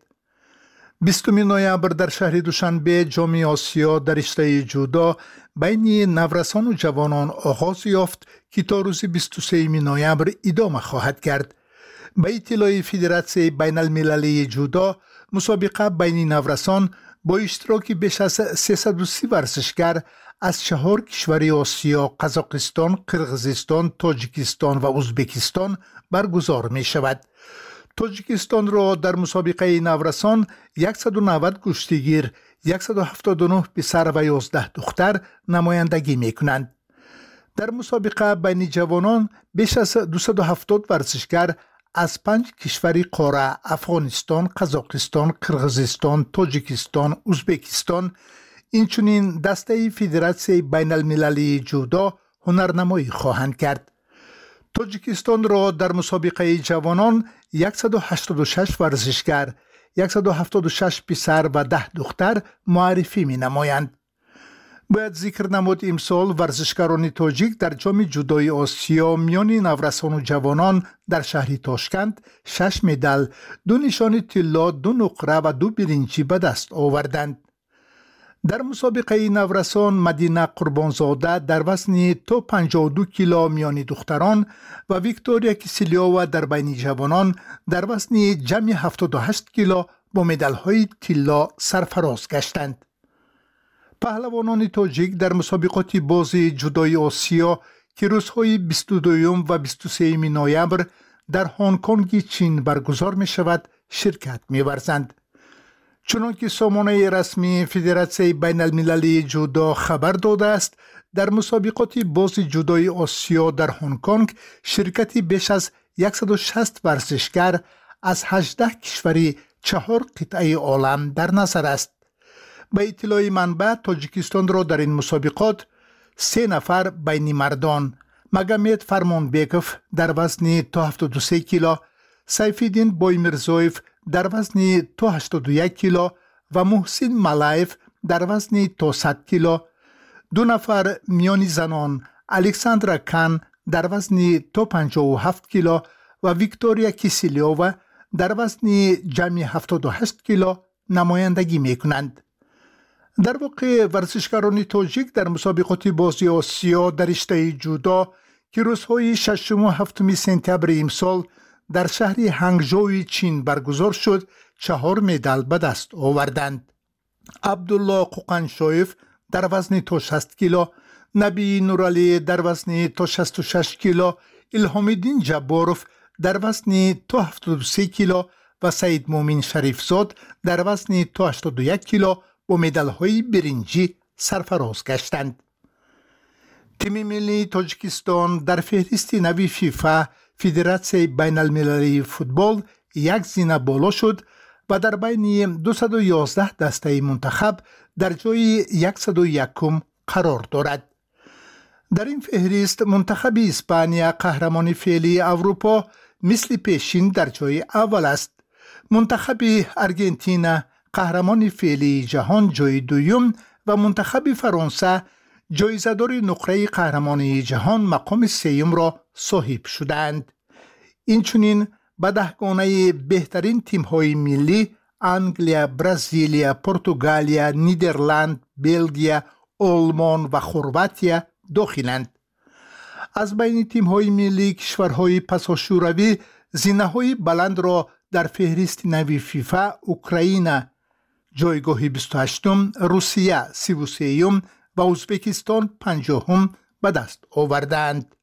بیستم نوامبر در شهر دوشنبه جام آسیا در رشته جودو بین نورسان و جوانان آغاز یافت که تا روز بیست و سوم نوامبر ادامه خواهد کرد. به اطلاع فدراسیون بین المللی جودو، مسابقه بین نورسان با اشتراک بیش از سیصد و سی ورزشگر از چهار کشور آسیا، قزاقستان، قرقیزستان، تاجیکستان و ازبکستان برگزار می شود. تاجیکستان را در مسابقه نورسان صد و نود کشتیگیر، صد و هفتاد و نه پسر و یازده دختر نمایندگی می کنند. در مسابقه بین جوانان بیش از دویست و هفتاد ورزشگر از پنج کشور قاره افغانستان، قزاقستان، قرقیزستان، تاجیکستان، ازبکستان، اینچنین دسته فدراسیون بین المللی جودو هنرنمایی خواهند کرد. تاجیکستان را در مسابقه جوانان صد و هشتاد و شش ورزشگر، صد و هفتاد و شش پسر و ده دختر معرفی می نمایند. باید ذکر نمود امسال ورزشکاران تاجیک در جام جودوی آسیا میان نورسان و جوانان در شهر تاشکند شش مدال، دو نشان طلا، دو نقره و دو برنجی به دست آوردند. در مسابقه نورسان مدینه قربانزاده در وزن تا پنجاه و دو کیلو میان دختران و ویکتوریا کیسلیووا در بین جوانان در وزن جمع هفتاد و هشت کیلو با مدال‌های طلا سرفراز گشتند. پهلوانان تاجیک در مسابقات بازی جودوی آسیا که روزهای بیست و دو و بیست و سوم نوامبر در هنگ کنگ چین برگزار می شود شرکت می ورزند. چنانکه سامانه رسمی فدراسیون بین المللی جودو خبر داده است، در مسابقات بازی جودوی آسیا در هنگ کنگ شرکتی بیش از صد و شصت ورزشگر از هجده کشوری چهار قطعه عالم در نظر است. به اطلاع منبع، تاجیکستان را در این مسابقات سه نفر بین مردان، مگامد فرمانبیکوف در وزن تا هفتاد و سه کیلو، سیفیدین بایمرزویف در وزن تا هشتاد و یک کیلو و محسن ملایف در وزن تا صد کیلو. دو نفر میان زنان الکساندرا کان در وزن تا پنجاه و هفت کیلو و ویکتوریا کیسیلیووا در وزن جمعی هفتاد و هشت کیلو نمایندگی می کنند. در واقع ورزشکاران تاجیک در مسابقات بازی آسیا در رشته جودو که روزهای ششم و هفتم سپتامبر امسال در شهر هنگژو چین برگزار شد چهار مدال به دست آوردند. عبدالله قوقنشویف در وزن تا شصت کیلو، نبی نورالی در وزن تا شصت و شش کیلو، الهامالدین جباروف در وزن تا هفتاد و سه کیلو و سعید مومن شریفزاد در وزن تا هشتاد و یک کیلو با مدال‌های برنجی سرفراز گشتند. تیم ملی تاجیکستان در فهرست نوی فیفا فدراسیون بین المللی فوتبال یک زینه بالا شد و در بین دویست و یازده دسته منتخب در جای صد و یک قرار دارد. در این فهرست منتخب اسپانیا قهرمان فعلی اروپا مثل پیشین در جای اول است. منتخب ارژانتین قهرمان فعلی جهان جای دوم و منتخب فرانسه جایزه‌دار نقره قهرمانی جهان مقام سوم را صاحب شدند. اینچنین به دهگانه بهترین تیم‌های ملی انگلیا، برزیلیا، پرتغالیا، نیدرلند، بلژیم، آلمان و خرواتیا داخلند. از بین تیم‌های ملی کشورهای پساشوروی زینه‌های بلند را در فهرست نوی فیفا اوکراین جایگاه بیست و هشتم، روسیه سی و سوم و ازبکستان پنجاهم به دست آوردند.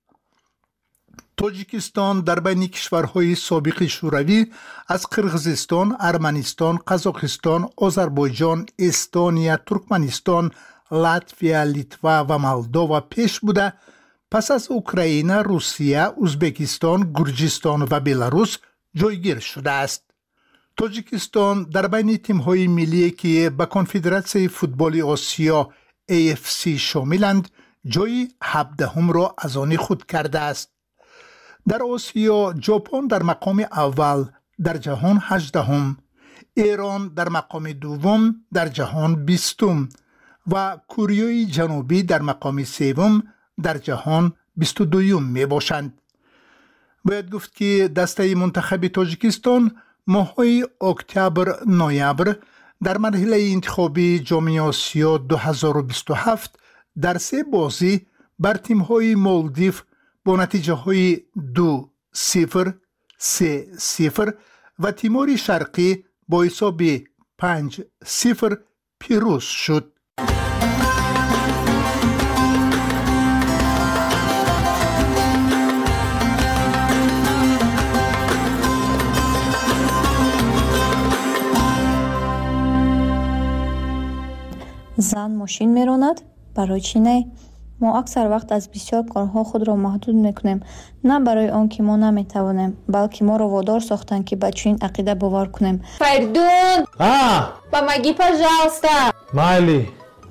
تاجیکستان در بین کشورهای سابق شوروی از قرغیزستان، ارمنستان، قزاقستان، آذربایجان، استونیا، ترکمنستان، لاتویا، لیتوا و مولداوا پیش بوده پس از اوکراین، روسیه، ازبکستان، گرجستان و بلاروس جایگیر شده است. تاجیکستان در بین تیم‌های ملی که به کنفدراسیون فوتبال آسیا ای اف سی شاملند جای هفدهم را از آن خود کرده است. در آسیا ژاپن در مقام اول در جهان هجدهم، ایران در مقام دوم در جهان بیستم و کره جنوبی در مقام سوم در جهان بیست و دوم می باشند. باید گفت که دسته منتخب تاجیکستان ماه‌های اکتبر نوامبر در مرحله انتخابی جام آسیا دو هزار و بیست و هفت در سه بازی بر تیم‌های مالدیو با نتیجه های دو صفر، سه صفر و تیمور شرقی با حساب پنج صفر پیروز شد. زن ماشین میراند؟ برای چی نه؟ ما اکثر وقت از بسیار کارها خود را محدود میکنیم، نه برای آن که ما نمیتوانیم، بلکه ما را وادار ساختند که به چنین عقیده باور کنیم. Perdón. Ah. Помоги, пожалуйста. Майли.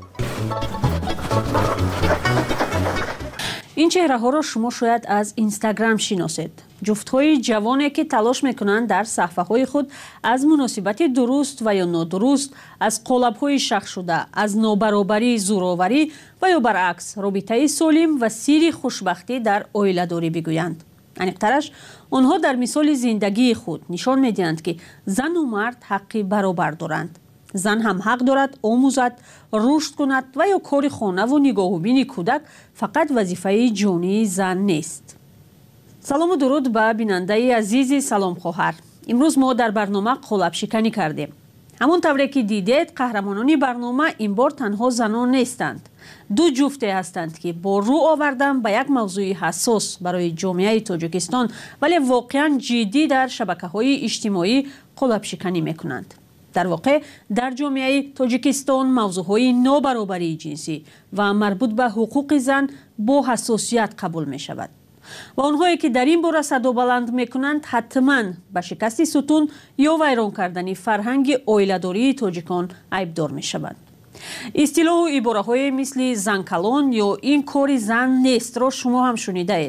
این چهره ها را شما شاید از اینستاگرام شناسید. جفت های جوانی که تلاش میکنند در صفحه های خود از مناسبت درست و یا نادرست، از قالب های شخص شده، از نابرابری، زورآوری و یا برعکس رابطه سالم و سیر خوشبختی در عائله داری بگویند. انیقترش آنها در مثال زندگی خود نشان میدهند که زن و مرد حقی برابر دارند. زن هم حق دارد آموزد، رشد کند و یا کار خانه و نگاه و بین کودک فقط وظیفه جانی زن نیست. سلام و درود به بیننده عزیز سلام خواهر. امروز ما در برنامه قالب شکنی کردیم. همون طوری که دیدید قهرمانان برنامه این بار تنها زنان نیستند. دو جفته هستند که با رو آوردن به یک موضوع حساس برای جامعه تاجیکستان ولی واقعا جدی در شبکه‌های اجتماعی قالب شکنی میکنند. در واقع در جامعه تاجیکستان موضوعهای نابرابری جنسی و مربوط به حقوق زن با حساسیت قبول می شود و آنهایی که در این باره صدا بلند می کنند حتما به شکست ستون یا ویران کردن فرهنگ عائله‌داری تاجیکان عیبدار می شوند. اصطلاح و عباره‌های مثل زن کلان یا این کار زن نیست را شما هم شنیده اید.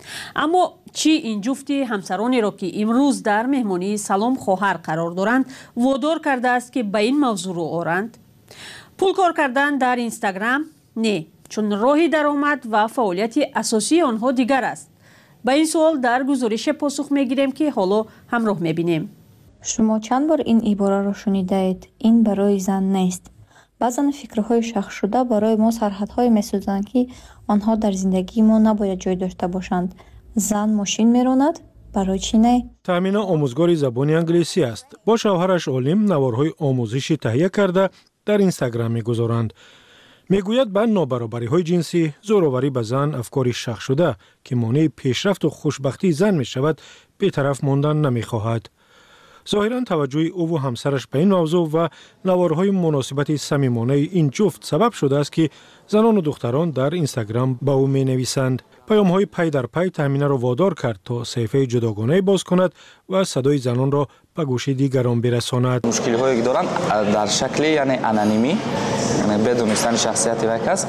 اما چی این جفتی همسرانی را که امروز در مهمانی سلام خواهر قرار دارند وادار کرده است که به این موضوع رو آورند؟ پول کار کردن در اینستاگرام؟ نه، چون راهی درآمد و فعالیت اساسی آنها دیگر است. به این سوال در گزارش پاسخ میگیریم که حالا همراه میبینیم. شما چند بار این عباره را شنیده اید؟ این برای زن نیست. بعضا فکرهای شخص شده برای ما سرحدهای میسازند که آنها در زندگی ما نباید جای داشته باشند. زن ماشین میراند، برای چی نه؟ تامینه آموزگار زبان انگلیسی است. با شوهرش عالم نوارهای آموزشی تهیه کرده در اینستاگرام میگذارند. میگوید به نابرابری های جنسی، زوراوری به زن افکاری شخص شده که مانع پیشرفت و خوشبختی زن می شود، بی‌طرف ماندن نمی خواهد. ظاهراً توجه او و همسرش به این موضوع و نوارهای مناسبت صمیمانه این جفت سبب شده است که زنان و دختران در اینستاگرام به او می نویسند. پیام های پی در پی تامینه را وادار کرد تا صفحه جداگانه باز کند و صدای زنان را به گوش دیگران برساند. مشکلی هایی که دارند در شکل یعنی انانیمی، یعنی بدون دانستن شخصیت یک کس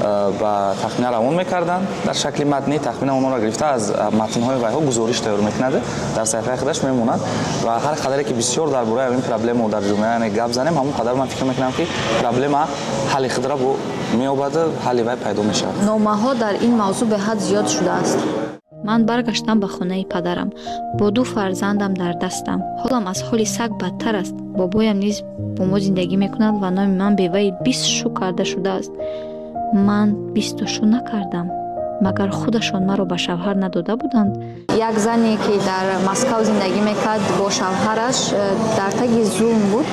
و تخمین روان میکردند. در شکل متنی تخمین اونها را گرفته از متن های وی ها گزارش تیار میکند، در صفحه خودش میموند و هر قدری که بسیار درباره این پرابلم و در جامعه گپ زنیم، همون قدر من فکر میکنم که پرابلم حل خود را با میابد حل وی پیدا میشه. نامه ها در این موضوع به حد زیاد شده است. من برگشتم به خانه پدرم با دو فرزندم در دستم. حالم از حال سگ بدتر است. بابایم نیز با ما زندگی میکند و نام من به وی بیست شو کرده شده است. من بیست شو نکردم. مگر خودشان مرا به شوهر نداده بودند؟ یک زنی که در مسکو زندگی میکرد با شوهرش در تگ زوم بود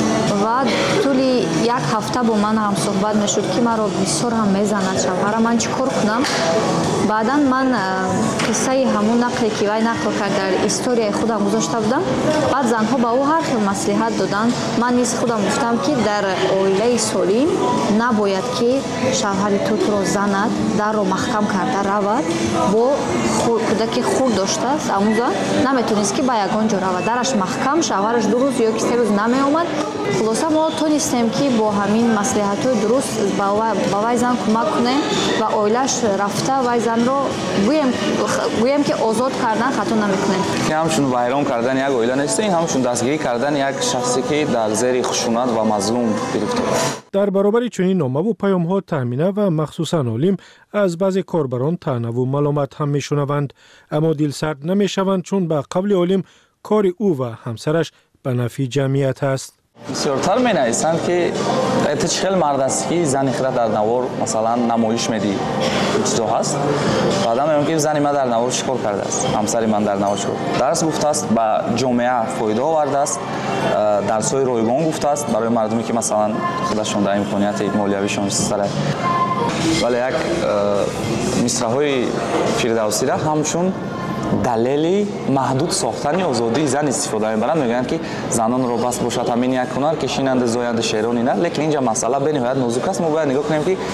و طولی یک هفته با من هم صحبت میشد که مرا بسیار هم میزند شوهرم. من چیکار کنم؟ بعدا من قصه همون نقلی که وی نقل کرد در استوری خودم گذاشته بودم. بعد زنها با او هر خیل مصلحت دادند. من نیز خودم گفتم که در عائله سالم نباید که شوهر تو تو را زند، در رو محکم کرده رود. با کودک خورد داشته است، اموزا نمیتونست که با یگان جا رود. درش محکم، شوهرش دو روز یا سه روز نمی آمد. خلاصه ما تونستیم که با همین مصلحت‌های درست با وی زن کمک کنیم و عائله‌اش رفته وی زن رو گویم گویم که آزاد کردن خطا نمیکنه. که همشون ویران کردن یک عائله نیست، این همشون دستگیری کردن یک شخصی که در زیر خشونت و مظلوم گرفته. در برابر چنین نامه و پیام‌ها تامینه و مخصوصاً عالم از بعضی کاربران طعنه و ملامت هم میشنوند، اما دلسرد نمیشوند چون به قول عالم کار او و همسرش به نفع جمعیت است. بسیارتر می نویسند که ایت چخیل مرد است که زنی خود در نوار مثلا نمایش میدی چیزا هست. بعدا میگم که زنی من در نوار چیکار کرده است، همسری من در نوار چیکار درس گفته است، به جامعه فایده آورده است، درس‌های رایگان گفته است برای مردمی که مثلا خودشون در امکانیت مالیویشون سره. ولی یک مصرع‌های فردوسی را همچون دلیلی محدود ساختن آزادی زن استفاده می‌برند. میگن که زنان رو بس باشد همین یک هنر کشیننده زاینده شعرانی نه، لیکن اینجا مسئله به نهایت نازک است. ما باید نگاه کنیم که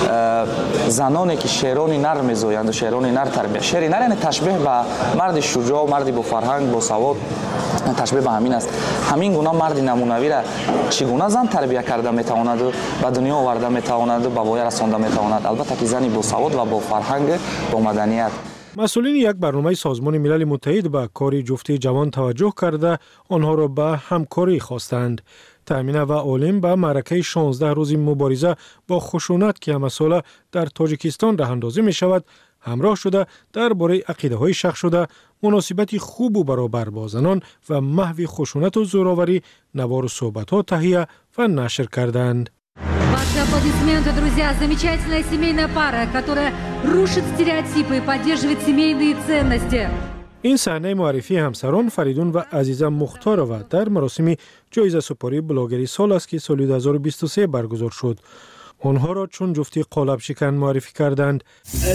زنانی که شعرانی نر می‌زایند و شعرانی نر تربیت، شعری نر یعنی تشبیه به مرد شجاع، مردی با فرهنگ، با سواد، تشبیه به همین است. همین گونه مرد نمونوی را چگونه زن تربیت کرده میتواند و به دنیا آورده میتواند و به وای رسانده میتواند، البته که زنی با سواد و با فرهنگ، با مدنیت. مسئولین یک برنامه سازمان ملل متحد به کار جفت جوان توجه کرده آنها را به همکاری خواستند. تامینه و عالم به معرکه شانزده روزی مبارزه با خشونت که همه ساله در تاجیکستان راه اندازی می شود همراه شده درباره عقیده های شخص شده، مناسبت خوب و برابر با زنان و محو خشونت و زوراوری نوار و صحبت ها تهیه و نشر کردند. Ваши аплодисменты, друзья. Замечательная семейная пара, которая рушит стереотипы и поддерживает семейные ценности. این صحنه معرفی همسران فریدون و عزیزه مختارова در مراسم جایزه سپاری بلاگری سال است که سال دو هزار و بیست و سه برگزار شد. آنها را چون جفتی قالب شکن معرفی کردند.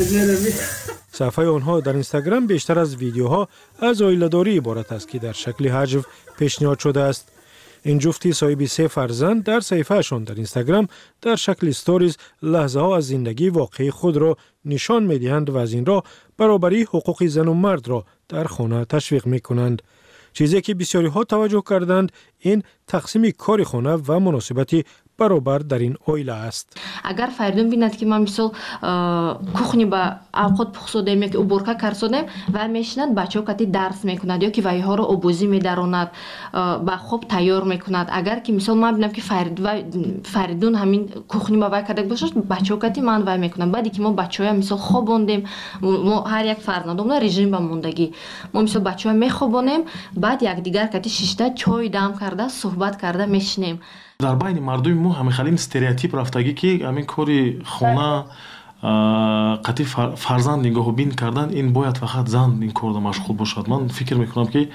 صفحه آنها در اینستاگرام بیشتر از ویدیوها از عائله‌داری عبارت است که در شکل هجو پیشنهاد شده است. این جفتی صاحب سه فرزند در صفحه‌شان در اینستاگرام در شکل استوریز لحظه ها از زندگی واقعی خود را نشان می‌دهند و از این را برابری حقوق زن و مرد را در خانه تشویق می‌کنند. چیزی که بسیاری ها توجه کردند این تقسیم کار خانه و مناسبتی برابر در این عائله است. اگر فریدون بیند که من مثلا کухня با авқот пухсодем ё ки уборка карсодем вай мешинад бачаҳо кати дарс мекунад ё ки вайҳоро обозӣ медаронад ба хоб тайёр мекунад. агар ки мисол ман бинам ки Фаридун ҳамин кухни ба вай кардак бошад бачаҳо кати ман вай мекунам. баъде ки мо бачаҳоя мисол хобондем, мо ҳар як фарзандомона режим ба мондагӣ мо мисол бачаҳоя мехобонем, баъд якдигар кати шишта чой дам карда суҳбат карда мешинем. дар байни мардуми мо ҳамихалин стереотип рафтагӣ ки ҳамин кори хона қати фарзанд нигоҳубин кардан ин бояд фақат зан ин корда машғул бошад. ман фикр мекунам ки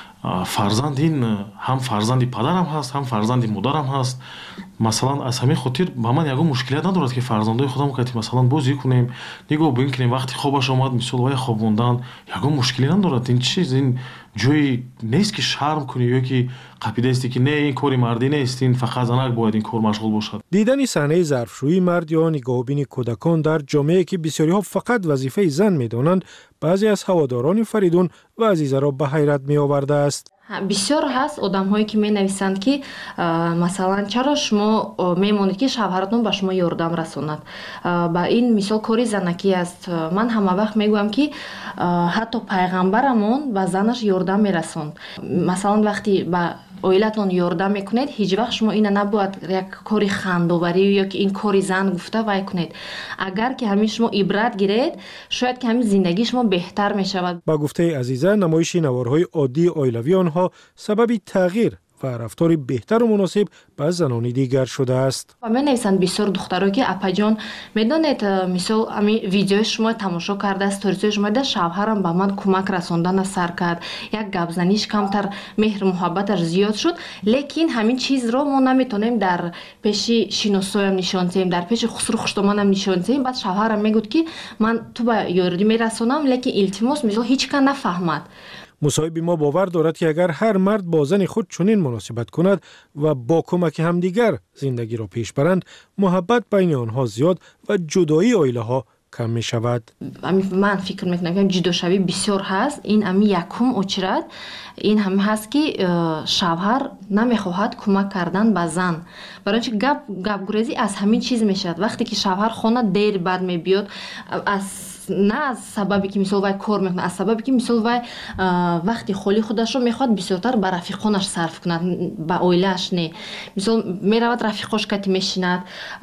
фарзанд ин ҳам фарзанди падарам ҳаст, ҳам фарзанди модарам ҳаст. масалан аз ҳамин хотир ба ман ягон мушкилият надорад ки фарзандои худам кати масалан бозӣ кунем, нигоҳ бин кунем, вақти хобаш омад мисол вай хобондан ягон мушкилӣ надорад. ин чиз ин ҷои нест ки шарм кунӣ ё ки қапидасти ки не ин кори мардӣ нест, ин фақат занак бояд ин кор машғул бошад. дидани саҳнаи зарфшӯии мард ё нигоҳубини кӯдакон дар ҷомеае ки бисёриҳо фақат вазифаи зан медонанд баъзе аз ҳаводорони Фаридун ва Азизаро ба ҳайрат меовардааст. бисёр ҳаст одамҳое ки менависанд ки масалан чаро шумо мемонед ки шавҳаратон ба шумо ёрдам расонад, ба ин мисол кори занакӣ аст. ман ҳама вақт мегӯям ки ҳатто пайғамбарамон ба занаш ёрдам мерасонд. масалан вақти ба оилатон ёрдам мекунед ҳеҷ вақт шумо ина набояд як кори хандоварӣ ё ки ин кори зан гуфта вай кунед. агар ки ҳамин шумо ибрат гиред шояд ки ҳамин зиндагии шумо беҳтар мешавад. ба гуфтаи Азиза навоиши наворҳои оддии оилавии онҳо сабаби тағйир ва рафтори беҳтару муносиб ба занони дигар шудааст. менависанд бисёр духтаро ки апаҷон медонед мисол ами видеои шумо тамошо карда сторисои шумо да шавҳарам ба ман кӯмак расондана сар кард, як гапзаниш камтар меҳру муҳаббаташ зиёд шуд, лекин ҳамин чизро мо наметонем дар пеши шиносоям нишон диҳем, дар пеши хусру хуштоманам нишон диҳем. баъд шавҳарам мегӯд ки ман ту ба ёрдӣ мерасонам, лекин илтимос мисол ҳеҷ кан нафаҳмад. мусоҳиби мо бовар дорад ки агар ҳар мард бо зани худ чунин муносибат кунад ва бо кӯмаки ҳамдигар зиндагиро пеш баранд, муҳаббат байни онҳо зиёд ва ҷудоии оилаҳо кам мешавад. ман фикр мекунам ки ҷудошавӣ бисёр ҳаст. ин ами якум очрат ин ҳам ҳаст ки шавҳар намехоҳад кӯмак кардан ба зан. барои чи гап гапгурезӣ аз ҳамин чиз мешавад. вақте ки шавҳар хона дер бад мебиёд аз на аз сабабе ки мисол вай кор мекунад, аз сабабе ки мисол вай вақти холи худашро мехоҳад бисёртар ба рафиқонаш сарф кунад, ба оилааш не. мисол меравад рафиқош кати мешинад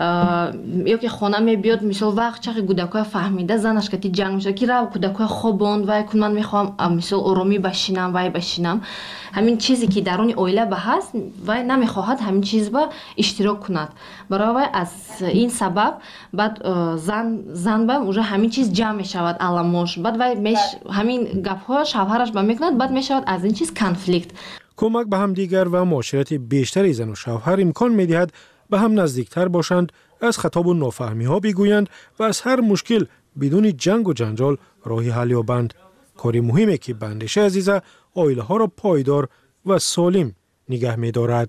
ё ки хона мебиёд мисол вақт чахи кӯдакоя фаҳмида занаш кати ҷанг мешавад ки рав кӯдакоя хобонд вай кун, ман мехоҳам мисол оромӣ башинам вай башинам. ҳамин чизе ки даруни оила ба ҳаст вай намехоҳад ҳамин чиз ба иштирок кунад. барои вай аз ин сабаб баъд зан зан ба уже ҳамин чиз ҷамъ мешавад аламош, баъд вай меш ҳамин гапҳо шавҳараш ба мекунад, баъд мешавад аз ин чиз конфликт. кӯмак ба ҳамдигар ва муоширати бештари зану шавҳар имкон медиҳад ба ҳам наздиктар бошанд, аз хатобу нофаҳмиҳо бигӯянд ва аз ҳар мушкил бидуни ҷангу ҷанҷол роҳи ҳал ёбанд. кори муҳиме ки ба андешаи Азиза оилаҳоро пойдор ва солим нигаҳ медорад.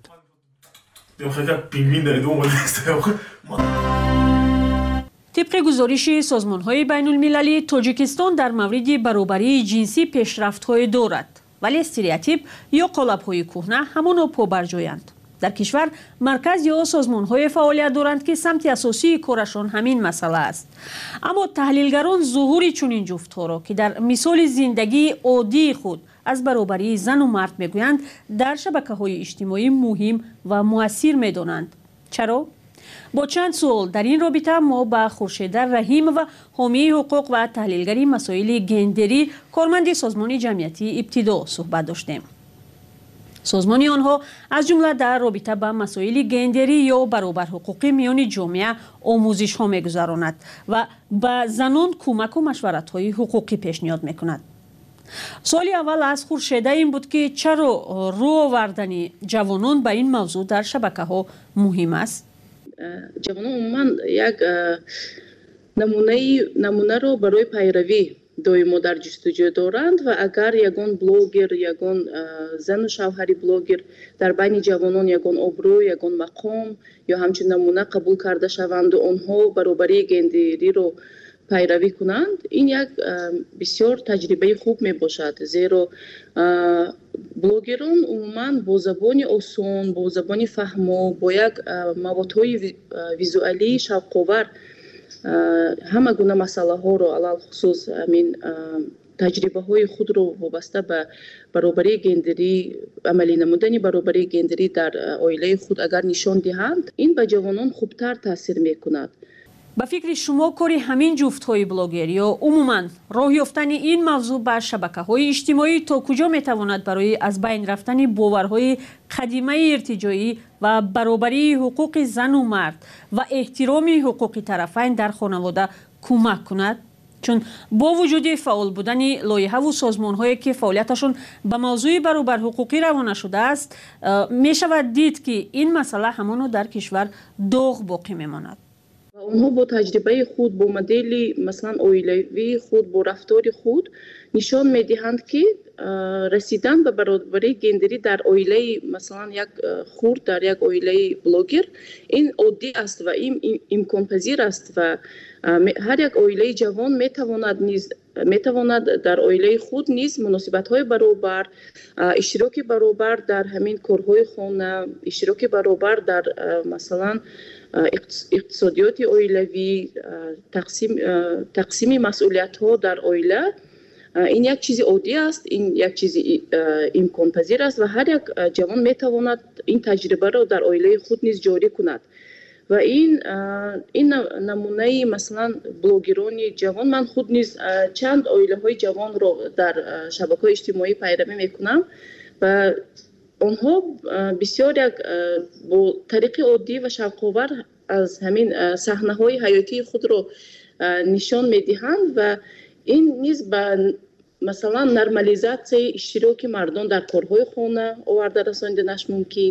طبق گزارش سازمان‌های بین‌المللی تاجیکستان در مورد برابری جنسی پیشرفت‌های دارد، ولی استریوتیپ یا قالب‌های کهنه همانا پابرجایند. در کشور مرکز یا سازمان‌های فعالیت دارند که سمت اساسی کارشان همین مسئله است. اما تحلیلگران ظهور چنین جفت‌ها را که در مثال زندگی عادی خود از برابری زن و مرد میگویند در شبکه‌های اجتماعی مهم و مؤثر می‌دانند. چرا؟ با چند سوال در این رابطه ما با خورشید رحیم و حامی حقوق و تحلیلگری مسائل گندری کارمند سازمان جمعیتی ابتدا صحبت داشتیم. سازمان آنها از جمله در رابطه با مسائل گندری یا برابر حقوقی میان جامعه آموزش ها میگذراند و به زنان کمک و مشورت های حقوقی پیشنهاد میکند. سوالی اول از خورشید این بود که چرا رو آوردن جوانان به این موضوع در شبکه ها مهم است؟ جوانان عموما یک نمونه نمونه رو برای پیروی دویمو در جستجو دارند و اگر یگان بلوگر یگان زن و شوهری بلوگر در بین جوانان یگان ابرو یگان مقام یا همچنین نمونه قبول کرده شوند و آنها برابری گندری رو پیروی کنند، این یک بسیار تجربه خوب می باشد، زیرا بلوگران عموما با زبان آسان، با زبان فهمو، با یک موادهای ویزوالی شوق‌آور ҳама гуна масъалаҳоро алал хусус амин таҷрибаҳои худро вобаста ба баробарии гендерӣ амалӣ намудани баробарии гендерӣ дар оилаи худ агар нишон диҳанд, ин ба ҷавонон хубтар таъсир мекунад. ба фикри шумо кори ҳамин ҷуфтҳои блогер ё умуман роҳ ёфтани ин мавзӯъ ба шабакаҳои иҷтимоӣ то куҷо метавонад барои аз байн рафтани боварҳои қадимаи иртиҷоӣ ва баробарии ҳуқуқи зану мард ва эҳтироми ҳуқуқи тарафайн дар хонавода кӯмак кунад? чун бо вуҷуди фаъол будани лоиҳаву созмонҳое ки фаъолияташон ба мавзӯи баробарҳуқуқӣ равона шудааст, мешавад дид ки ин масъала ҳамоно дар кишвар доғ боқӣ мемонад. онҳо бо таҷрибаи худ, бо модели масалан оилавии худ, бо рафтори худ нишон медиҳанд ки расидан ба баробарии гендерӣ дар оилаи масалан як хурд, дар як оилаи блогер ин оддӣ аст ва ин имконпазир аст ва ҳар як оилаи ҷавон метавонад низ метавонад дар оилаи худ низ муносибатҳои баробар, иштироки баробар дар ҳамин корҳои хона, иштироки баробар дар масалан иқтисодиёти оилавӣ, тақсими масъулиятҳо дар оила, ин як чизи оддӣ аст, ин як чизи имконпазир аст ва ҳар як ҷавон метавонад ин таҷрибаро дар оилаи худ низ ҷорӣ кунад. ва ин ин намунаи масалан блогерони ҷавон, ман худ низ чанд оилаҳои ҷавонро дар шабакаҳои иҷтимоӣ пайравӣ мекунам ва онҳо бисёр як бо тариқи оддӣ ва шавқовар аз ҳамин саҳнаҳои ҳаётии худро нишон медиҳанд ва ин низ ба масалан нормализатсияи иштироки мардон дар корҳои хона оварда расониданаш мумкин.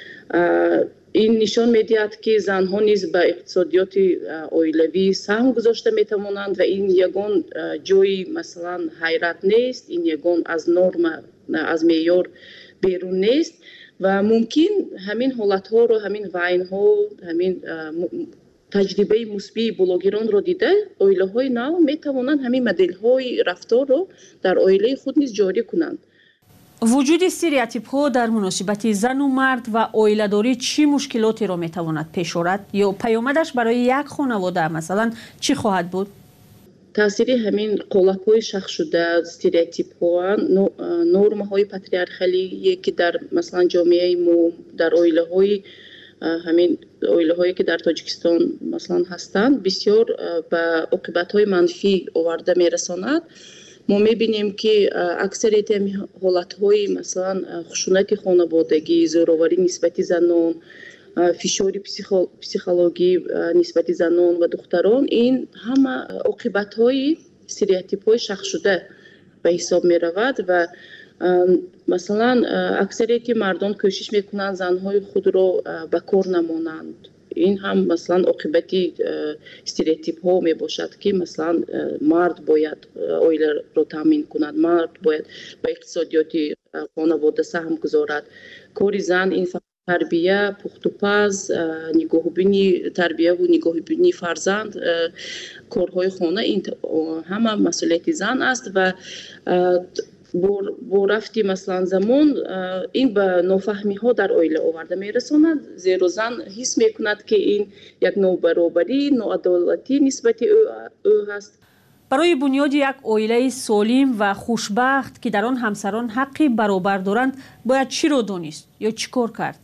ин нишон медиҳад ки занҳо низ ба иқтисодиёти оилавӣ саҳм гузошта метавонанд ва ин ягон ҷои масалан ҳайрат нест, ин ягон аз норма, аз меъёр берун нест ва мумкин ҳамин ҳолатҳоро, ҳамин вайнҳо, ҳамин таҷрибаи мусбии блогеронро дида оилаҳои нав метавонанд ҳамин моделҳои рафторро дар оилаи худ низ ҷорӣ кунанд. вуҷуди стереотипҳо дар муносибати зану мард ва оиладорӣ чӣ мушкилотеро метавонад пеш орад ё паёмадаш барои як хонавода масалан чӣ хоҳад буд? таъсири ҳамин қолабҳои шахшшуда, стереотипҳо, нормаҳои патриархалие ки дар масалан ҷомеаи мо, дар оилаҳои ҳамин оилаҳое ки дар Тоҷикистон масалан ҳастанд, бисёр ба оқибатҳои манфӣ оварда мерасонад. мо мебинем ки аксарияти ҳолатҳои масалан хушунати хонаводагӣ, зӯроварӣ нисбати занон, фишори психологӣ нисбати занон ва духтарон, ин ҳама оқибатҳои стереотипҳои шахшшуда ба ҳисоб меравад ва масалан аксарияти мардон кӯшиш мекунанд занҳои худро ба кор намонанд. ин ҳам масалан оқибати стереотипҳо мебошад ки масалан мард бояд оиларо таъмин кунад, мард бояд ба иқтисодиёти хонавода саҳм гузорад. кори зан ин тарбия, пухтупаз, нигоҳубини тарбияву нигоҳубини фарзанд, корҳои хона, ин ҳама масъулияти зан аст ва бо рафти масалан замон ин ба нофаҳмиҳо дар оила оварда мерасонад, зеро зан ҳис мекунад ки ин як нобаробарӣ, ноадолатӣ нисбати ӯ ҳаст. барои бунёди як оилаи солим ва хушбахт ки дар он ҳамсарон ҳаққи баробар доранд, бояд чиро донист ё чӣ кор кард?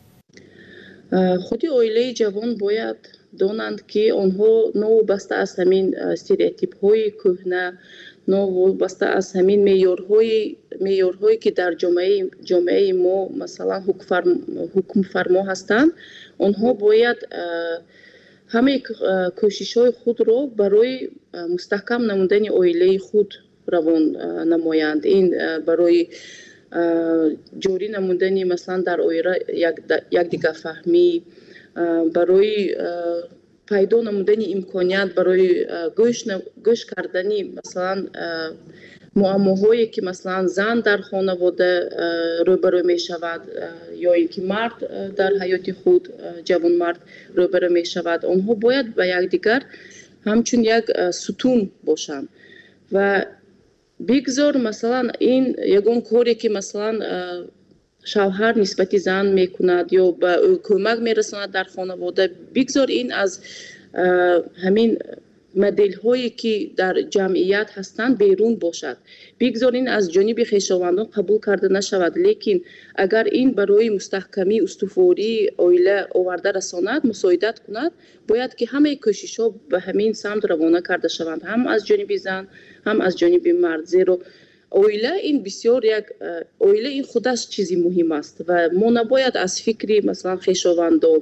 худи оилаи ҷавон бояд донанд ки онҳо новобаста аз ҳамин стереотипҳои кӯҳна, новобаста аз ҳамин меъёрҳои меъёрҳое ки дар ҷомеаи ҷомеаи мо масалан ҳукмфармо ҳастанд, онҳо бояд ҳамаи кӯшишҳои худро барои мустаҳкам намудани оилаи худ равон намоянд. ин барои ҷорӣ намудани масалан дар оила якдигарфаҳмӣ, барои пайдо намудани имконият барои гӯш кардани масалан муаммоҳое ки масалан зан дар хонавода рӯбарӯ мешавад ё ин ки мард дар ҳаёти худ, ҷавонмард рӯбарӯ мешавад, онҳо бояд ба якдигар ҳамчун як сутун бошанд ва бигзор масалан ин ягон коре ки масалан шавҳар нисбати зан мекунад ё ба ӯ кӯмак мерасонад дар хонавода, бигзор ин аз ҳамин моделҳое ки дар ҷамъият ҳастанд берун бошад. бигзорин аз ҷониби хешовандон қабул карда нашавад, лекин агар ин барои мустаҳкамӣ устувории оила оварда расонад, мусоидат кунад, бояд ки ҳамаи кӯшишҳо ба ҳамин самт равона карда шаванд, ҳам аз ҷониби зан, ҳам аз ҷониби мард. зеро оила ин бисёр як оила ин худаш чизи муҳим аст ва мо набояд аз фикри масалан хешовандон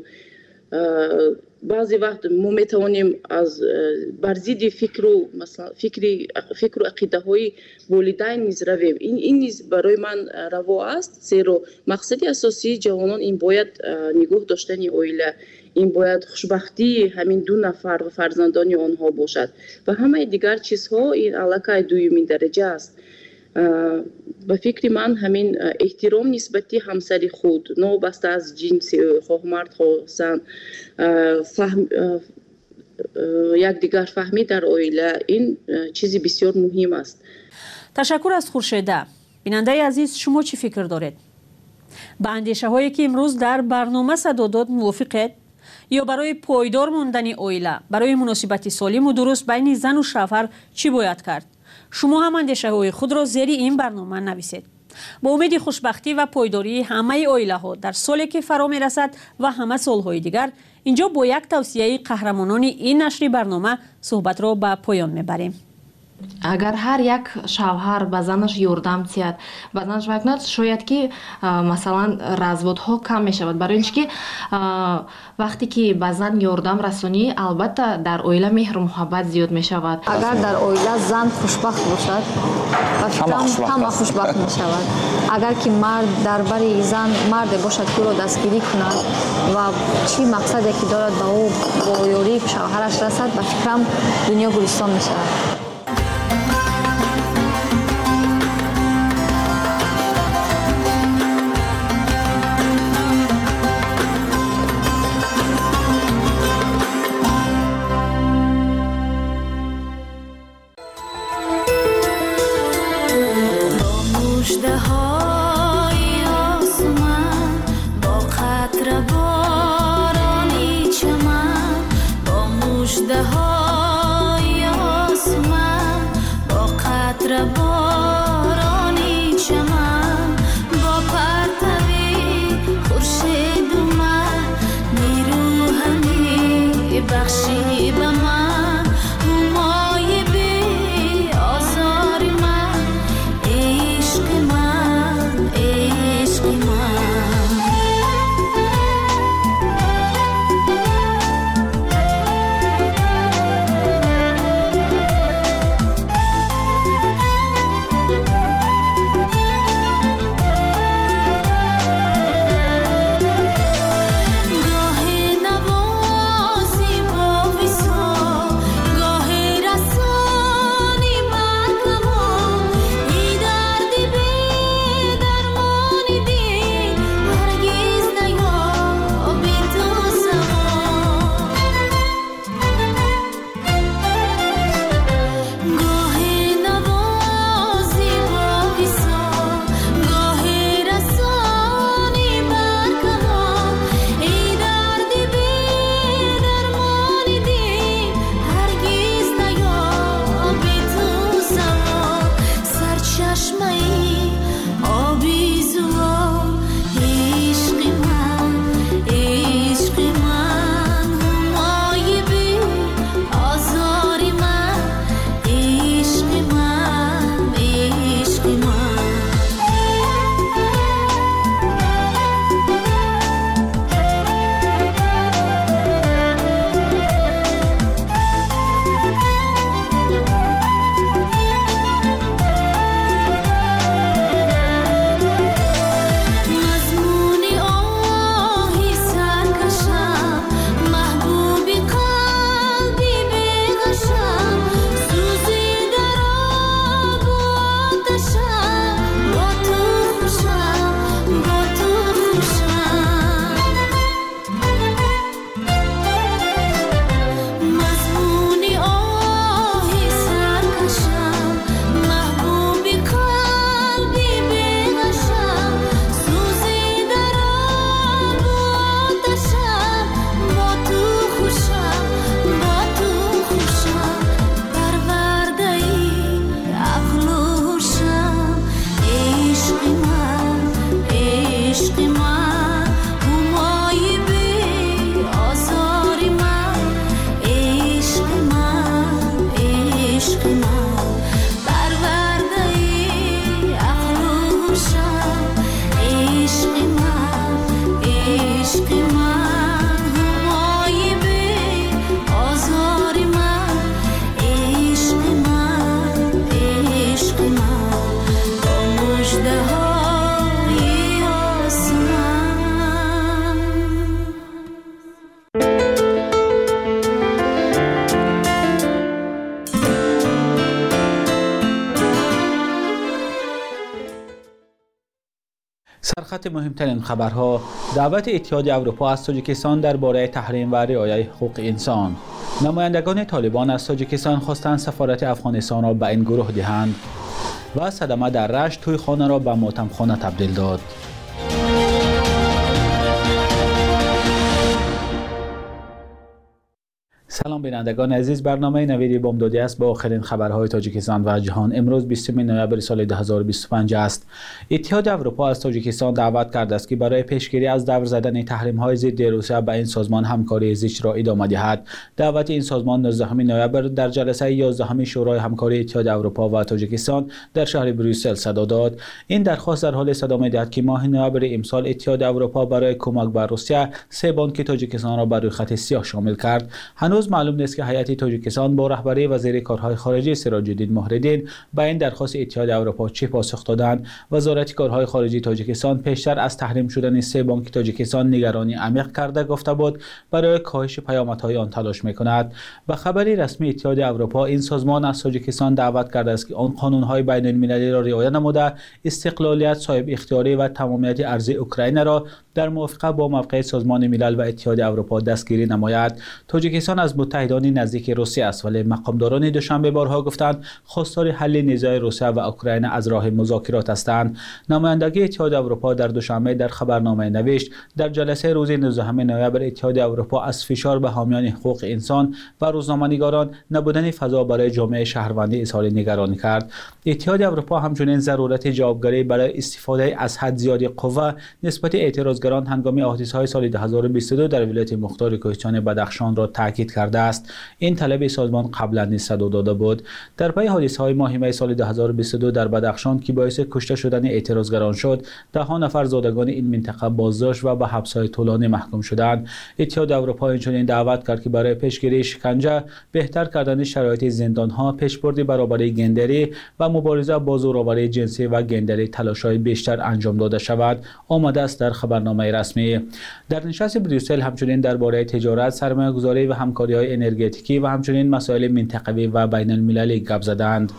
баъзе вақт мо метавонем аз бар зидди фикру масалан фикри фикру ақидаҳои волидайн низ равем. ин ин низ барои ман раво аст, зеро мақсади асосии ҷавонон ин бояд нигоҳ доштани оила, ин бояд хушбахтии ҳамин ду нафар ва фарзандони онҳо бошад ва ҳамаи дигар чизҳо ин аллакай дуюмин дараҷа аст. ба фикри ман ҳамин эҳтиром нисбати ҳамсари худ, новобаста аз ҷинси ӯ, хоҳ мард хоҳ зан, фаҳм якдигар фаҳмӣ дар оила, ин чизи бисёр муҳим аст. ташаккур аз хуршеда. бинандаи азиз, шумо чӣ фикр доред? ба андешаҳое ки имрӯз дар барнома садо дод мувофиқед? ё барои пойдор мондани оила, барои муносибати солиму дуруст байни зану шавҳар чӣ бояд кард? шумо ҳам андешаҳои худро зери ин барнома нависед. бо умеди хушбахтӣ ва пойдории ҳамаи оилаҳо дар соле ки фаро мерасад ва ҳама солҳои дигар, инҷо бо як тавсияи қаҳрамонони ин нашри барнома суҳбатро ба поён мебарем. агар ҳар як шавҳар ба занаш ёрдам диҳад, ба занаш вай кунад, шояд ки масалан разводҳо кам мешавад. барои ин ки вақте ки ба зан ёрдам расонӣ, албатта дар оила меҳру муҳаббат зиёд мешавад. агар дар оила зан хушбахт бошад, ба фикрам ҳама хушбахт мешавад. агар ки мард дар бари зан марде бошад ки ӯро дастгирӣ кунад ва чӣ мақсаде ки дорад ба ӯ бо ёрии шавҳараш расад, ба фикрам дунё гулистон мешавад. سرخط مهمترین خبرها: دعوت اتحاد اروپا از تاجیکستان درباره تحریم و رعایت حقوق انسان. نمایندگان طالبان از تاجیکستان خواستند سفارت افغانستان را به این گروه دهند. و صدمه در رشت توی خانه را به ماتمخانه تبدیل داد. سلام بینندگان عزیز، برنامه نوید بامدادی است با آخرین خبرهای تاجیکستان و جهان. امروز بیستم نوامبر سال دو هزار و بیست و پنج است. اتحاد اروپا از تاجیکستان دعوت کرده است که برای پیشگیری از دور زدن تحریم‌های ضد روسیه به این سازمان همکاری زیست را ادامه دهد. دعوت این سازمان نوزدهم نوامبر در جلسه یازدهم شورای همکاری اتحاد اروپا و تاجیکستان در شهر بروسل صدا داد. این درخواست در حال صدا می‌دهد که ماه نوامبر امسال اتحاد اروپا برای کمک به روسیه سه بانک تاجیکستان را بر روی خط سیاه شامل کرد. هنوز معلوم نیست که هیئت تاجیکستان با رهبری وزیر کارهای خارجه سراج الدین مهرالدین به این درخواست اتحاد اروپا چه پاسخ دادند. وزارت کارهای خارجه تاجیکستان پیشتر از تحریم شدن سه بانک تاجیکستان نگرانی عمیق کرده گفته بود برای کاهش پیامدهای آن تلاش می‌کند. به خبری رسمی اتحاد اروپا، این سازمان از تاجیکستان دعوت کرده است که آن قانون‌های بین‌المللی را رعایت نموده استقلالیت، صاحب اختیاری و تمامیت ارضی اوکراین را در موافقت با موقع سازمان ملل و اتحاد اروپا دستگیری نماید. تاجیکستان از متحدان نزدیک روسیه است، ولی مقامداران دوشنبه بارها گفتند خواستار حل نزاع روسیه و اوکراین از راه مذاکرات هستند. نمایندگی اتحاد اروپا در دوشنبه در خبرنامه نوشت در جلسه روز نوزدهم نوامبر اتحاد اروپا از فشار به حامیان حقوق انسان و روزنامه‌نگاران نبودن فضا برای جامعه شهروندی اظهار نگرانی کرد. اتحاد اروپا همچنین ضرورت جوابگری برای استفاده از حد زیادی قوه نسبت اعتراضگران هنگام حادثه‌های سال دو هزار و بیست و دو در ولایت مختار کوهستان بدخشان را تاکید کرده است. این طلب سازمان قبلا نیز صدا داده بود. در پی حادثه‌های ماه می سال دو هزار و بیست و دو در بدخشان که باعث کشته شدن اعتراضگران شد، ده ها نفر زادگان این منطقه بازداشت و به حبس‌های طولانی محکوم شدند. اتحاد اروپا اینچنین دعوت کرد که برای پیشگیری شکنجه، بهتر کردن شرایط زندان‌ها، پیشبرد برابری گندری و مبارزه با زورآوری جنسی و گندری تلاش‌های بیشتر انجام داده شود. آمده است در خبرنامه رسمی. در نشست بروسل همچنین درباره تجارت، سرمایه‌گذاری و همکاری‌های انرژتیکی و همچنین مسائل منطقوی و بین المللی گپ زدند.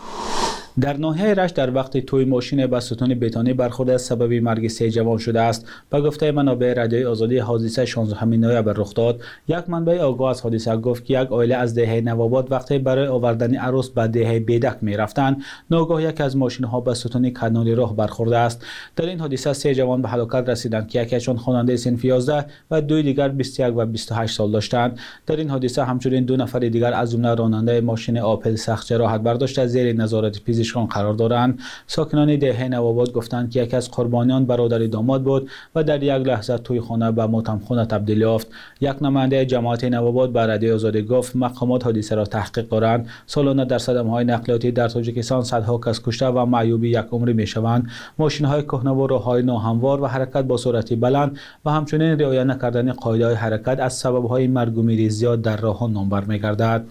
در ناحیه رشت در وقت توی ماشین به ستون بتانی برخورد از سبب مرگ سه جوان شده است. به گفته منابع رادیوی آزادی، حادثه شانزدهم نوامبر رخ داد. یک منبع آگاه از حادثه گفت که یک عائله از دهه نوآباد وقتی برای آوردن عروس به دهه بیدک می رفتند، ناگاه یک از ماشین ها به ستون کانال راه برخورده است. در این حادثه سه جوان به هلاکت رسیدند که یکیشان خواننده صنف یازده و دوی دیگر بیست و یک و بیست و هشت سال داشتند. در این حادثه همچنین دو نفر دیگر از جمله راننده ماشین آپل سخت جراحت برداشته زیر نظارت پزشکان قرار دارند. ساکنان دهه نوآباد گفتند که یکی از قربانیان برادر داماد بود و در یک لحظه توی خانه به ماتمخانه تبدیل یافت. یک نماینده جماعت نوآباد به رادیوی آزادی گفت مقامات حادثه را تحقیق دارند. سالانه در صدمه‌های نقلیاتی در تاجیکستان صدها کس کشته و معیوب یک عمری میشوند. ماشین‌های کهنه و راه‌های ناهموار و حرکت با سرعت بلند و همچنین رعایت نکردن قاعده‌های حرکت از سبب‌های مرگ و میر زیاد در راه‌ها نامور می‌گردد.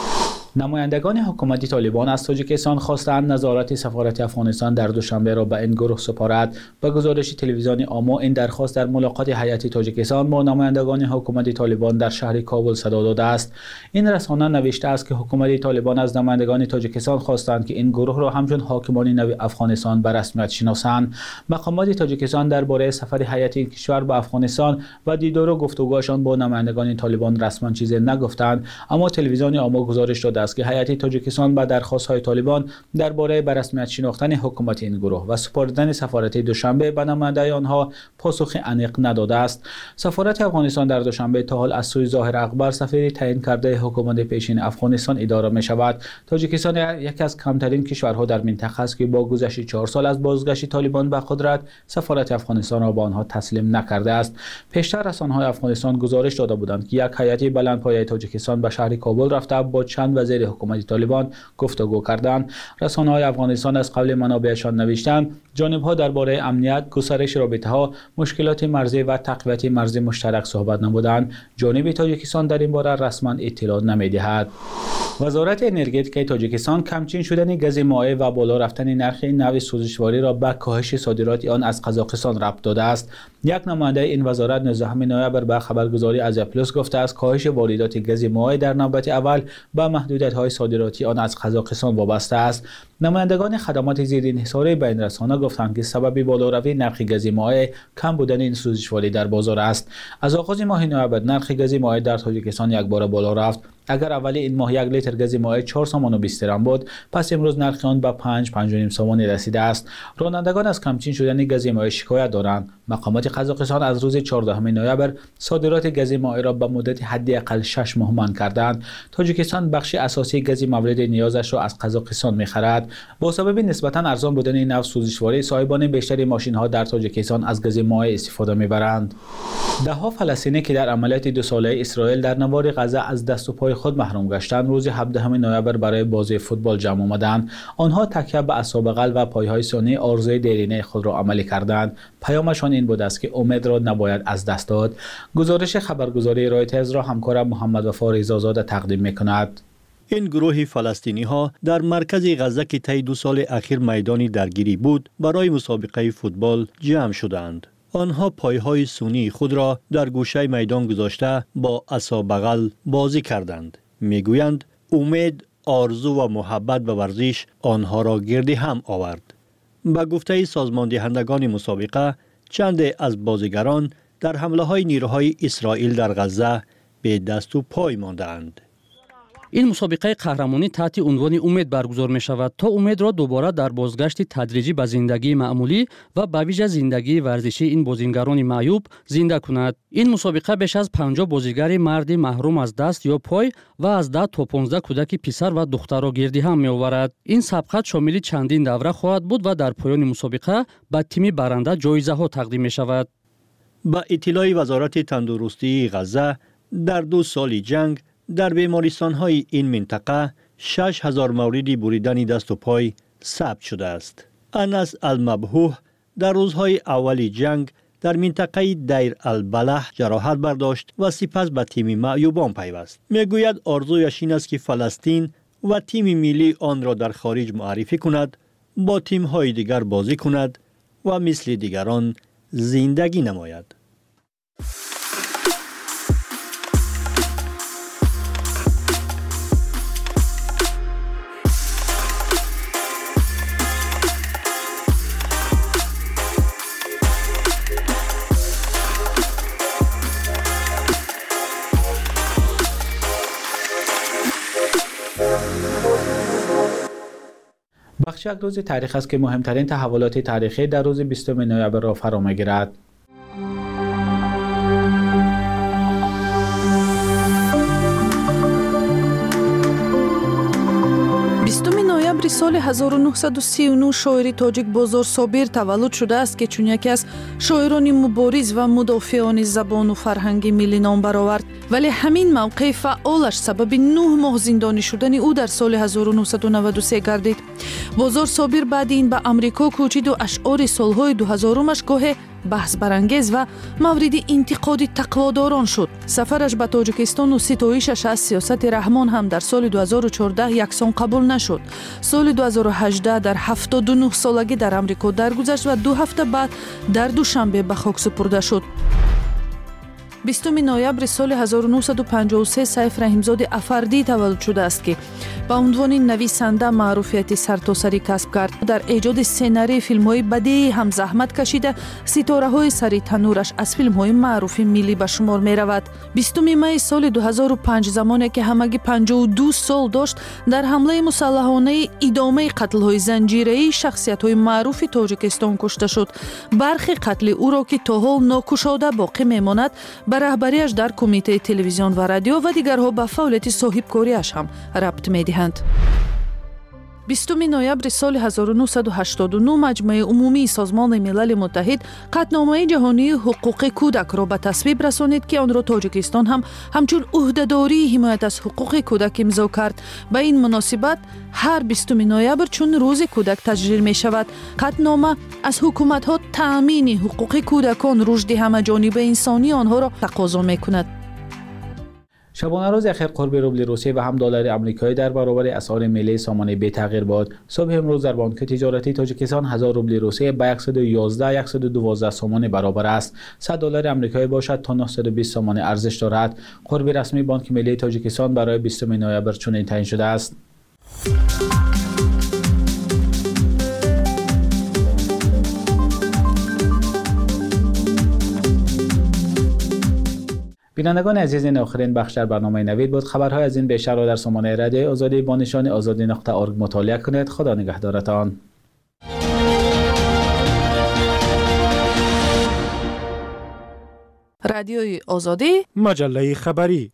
نمایندگان حکومت طالبان از تاجیکستان خواستند نظارت سفارت افغانستان در دوشنبه را به این گروه سپارد. به گزارش تلویزیون آما، این درخواست در ملاقات هیئت تاجیکستان با نمایندگان حکومت طالبان در شهر کابل صدا داده است. این رسانه نوشته است که حکومت طالبان از نمایندگان تاجیکستان خواستند که این گروه را همچون حاکمان نو افغانستان به رسمیت شناسند. مقامات تاجیکستان درباره سفر هیئت این کشور به افغانستان و دیدار و گفتگوهاشان با نمایندگان طالبان رسما چیزی نگفتند، اما تلویزیون آما گزارش داده است که هیئت تاجیکستان با درخواست‌های طالبان درباره به رسمیت شناختن حکومت این گروه و سپردن سفارت دوشنبه به نماینده آنها پاسخ عمیق نداده است. سفارت افغانستان در دوشنبه تا حال از سوی ظاهر اخبار سفیر تعیین کرده حکومت پیشین افغانستان اداره می شود. تاجیکستان یکی از کمترین کشورها در منطقه است که با گذشت چهار سال از بازگشت طالبان به قدرت سفارت افغانستان را به آنها تسلیم نکرده است. پیشتر رسانه‌های افغانستان گزارش داده بودند که یک هیئت بلندپایه تاجیکستان به شهر کابل رفته با چند وزیر حکومت طالبان گفتگو کردند. رسانه‌های افغانستان از قبل منابعشان نوشتند جانب‌ها درباره امنیت، گسترش رابطه‌ها، مشکلات مرزی و تقویت مرزی مشترک صحبت نمودند. جانب تاجیکستان در این باره رسما اطلاع نمی‌دهد. وزارت انرژتیک تاجیکستان کمچین شدن گاز مایع و بالا رفتن نرخ این نوع سوزشواری را به کاهش صادرات آن از قزاقستان ربط داده است. یک نماینده این وزارت نوزدهم نوامبر به خبرگزاری از پلاس گفته است کاهش واردات گاز مایع در نوبت اول به محدودیت‌های صادراتی آن از قزاقستان وابسته است. نمایندگان خدمات زیرانحصاری به این رسانه گفتند که سبب بالاروی نرخ گاز مایع کم بودن این سوزشواری در بازار است. از آغاز ماه نوامبر نرخ گاز مایع در تاجیکستان یک بار بالا رفت. اگر اولی این ماه یک لیتر گاز مایع چهار سومان و بیست درم بود، پس امروز نرخ آن به پنج پنج و نیم سومان رسیده است. رانندگان از کمچین شدن گاز مایع شکایت دارند. مقامات قزاقستان از روز چهاردهم نوامبر صادرات گاز مایع را به مدت حداقل شش ماه منع کردند. تاجیکستان بخش اساسی گاز مورد نیازش را از قزاقستان می‌خرد. با سبب نسبتاً ارزان بودن این نوع سوزشواری، صاحبان بیشتری ماشین‌ها در تاجیکستان از گاز مایع استفاده می‌برند. ده‌ها فلسطینی که در عملیات دو ساله اسرائیل در نوار غزه از دست و پای خود محروم گشتند، روز هفدهم نوامبر برای بازی فوتبال جمع آمدند. آنها تکیه به اعصاب قلب و پایهای سنی آرزوی دیرینه خود را عملی کردند. پیامشان این بود است که امید را نباید از دست داد. گزارش خبرگزاری رایترز را همکارم محمد وفا رضازاده تقدیم می‌کند. این گروه فلسطینی ها در مرکز غزه که طی دو سال اخیر میدانی درگیری بود، برای مسابقه فوتبال جمع شدند. آنها پایهای سنی خود را در گوشه میدان گذاشته با عصا بغل بازی کردند. میگویند امید، آرزو و محبت به ورزش آنها را گرد هم آورد. به گفته سازمان دهندگان مسابقه، چند از بازیگران در حمله های نیروهای اسرائیل در غزه به دست و پای ماندند. این مسابقه قهرمانی تحت عنوان امید برگزار می شود تا امید را دوباره در بازگشت تدریجی به زندگی معمولی و به ویژه زندگی ورزشی این بازیگران معیوب زنده کند. این مسابقه بیش از پنجاه بازیگر مرد محروم از دست یا پای و از ده تا پانزده کودک پسر و دختر را گردی هم می آورد. این سبقت شامل چندین دوره خواهد بود و در پایان مسابقه به تیم برنده جایزه ها تقدیم می شود. با اطلاع وزارت تندرستی غزه، در دو سال جنگ در بیمارستان های این منطقه شش هزار موردی بریدن دست و پای ثبت شده است. انس المبهوح در روزهای اولی جنگ در منطقه دیر البلح جراحت برداشت و سپس به تیم معیوبان پیوست. میگوید آرزویش این است که فلسطین و تیم ملی آن را در خارج معرفی کند، با تیم های دیگر بازی کند و مثل دیگران زندگی نماید. بخش یک روز تاریخ است که مهمترین تحولات تاریخی در روز بیستم نوامبر را فرا می‌گیرد. بیستم نوامبر سال هزار و نهصد و سی و نه شاعر تاجیک بازار صابر تولد شده است که چون یکی از شاعران مبارز و مدافعان زبان و فرهنگ ملی نام برآورد، ولی همین موقع فعالش سبب نه ماه زندانی شدن او در سال هزار و نهصد و نود و سه گردید. بازار صابر بعد این به امریکا کوچید و اشعار سالهای دو هزارمش گاه بحث برانگیز و مورد انتقاد تقواداران شد. سفرش به تاجیکستان و ستایشش از سیاست رحمان هم در سال دو هزار و چهارده یکسان قبول نشد. سال دو هزار و هجده در هفتاد و نه سالگی در امریکا درگذشت و دو هفته بعد در دوشنبه به خاک سپرده شد. بیستم نوامبر سال هزار و نهصد و پنجاه و سه سیف رحیمزاده افردی تولد شده است که با عنوان نویسنده معروفیت سرتاسری کسب کرد. در ایجاد سناریوی فیلم‌های بدیعی هم زحمت کشیده. ستاره‌های سری تنورش از فیلم‌های معروف ملی به شمار می‌رود. بیستم می سال دو هزار و پنج زمانی که همگی پنجاه و دو سال داشت، در حمله مسلحانه ادامه قتل‌های زنجیره‌ای شخصیت‌های معروف تاجیکستان کشته شد. برخی قتل او را که تا حال ناکشاده باقی می‌ماند، به رهبریش در کمیته تلویزیون و رادیو و دیگرها به فعالیت صاحبکاریش هم ربط می‌دهند. بیستم نوامبر سال هزار و نهصد و هشتاد و نه مجمع عمومی سازمان ملل متحد قطعنامه جهانی حقوق کودک را به تصویب رسانید که آن را تاجیکستان هم همچون عهده‌داری حمایت از حقوق کودک امضا کرد. به این مناسبت هر بیستم نوامبر چون روز کودک تجلیل می شود. قطعنامه از حکومت‌ها تأمین حقوق کودکان، رشد همه‌جانبه انسانی آنها را تقاضا می‌کند. شبانه روز اخیر قرب روبل روسیه و هم دلار آمریکایی در برابر اسعار ملی سامانه بی تغییر بود. صبح امروز در بانک تجارتی تاجیکستان هزار روبل روسیه به صد و یازده صد و دوازده سامانه برابر است. صد دلار آمریکایی باشد تا نهصد و بیست سامانه ارزش دارد. قرب رسمی بانک ملی تاجیکستان برای بیستم نوامبر چنین تعیین شده است. بینندگان عزیز، این آخرین بخش در برنامه نوید بود. خبرهای از این بیشتر را در سامانه رادیوی آزادی با نشان آزادی نقطه اورگ مطالعه کنید. خدا نگهدارتان. رادیوی آزادی، مجله خبری.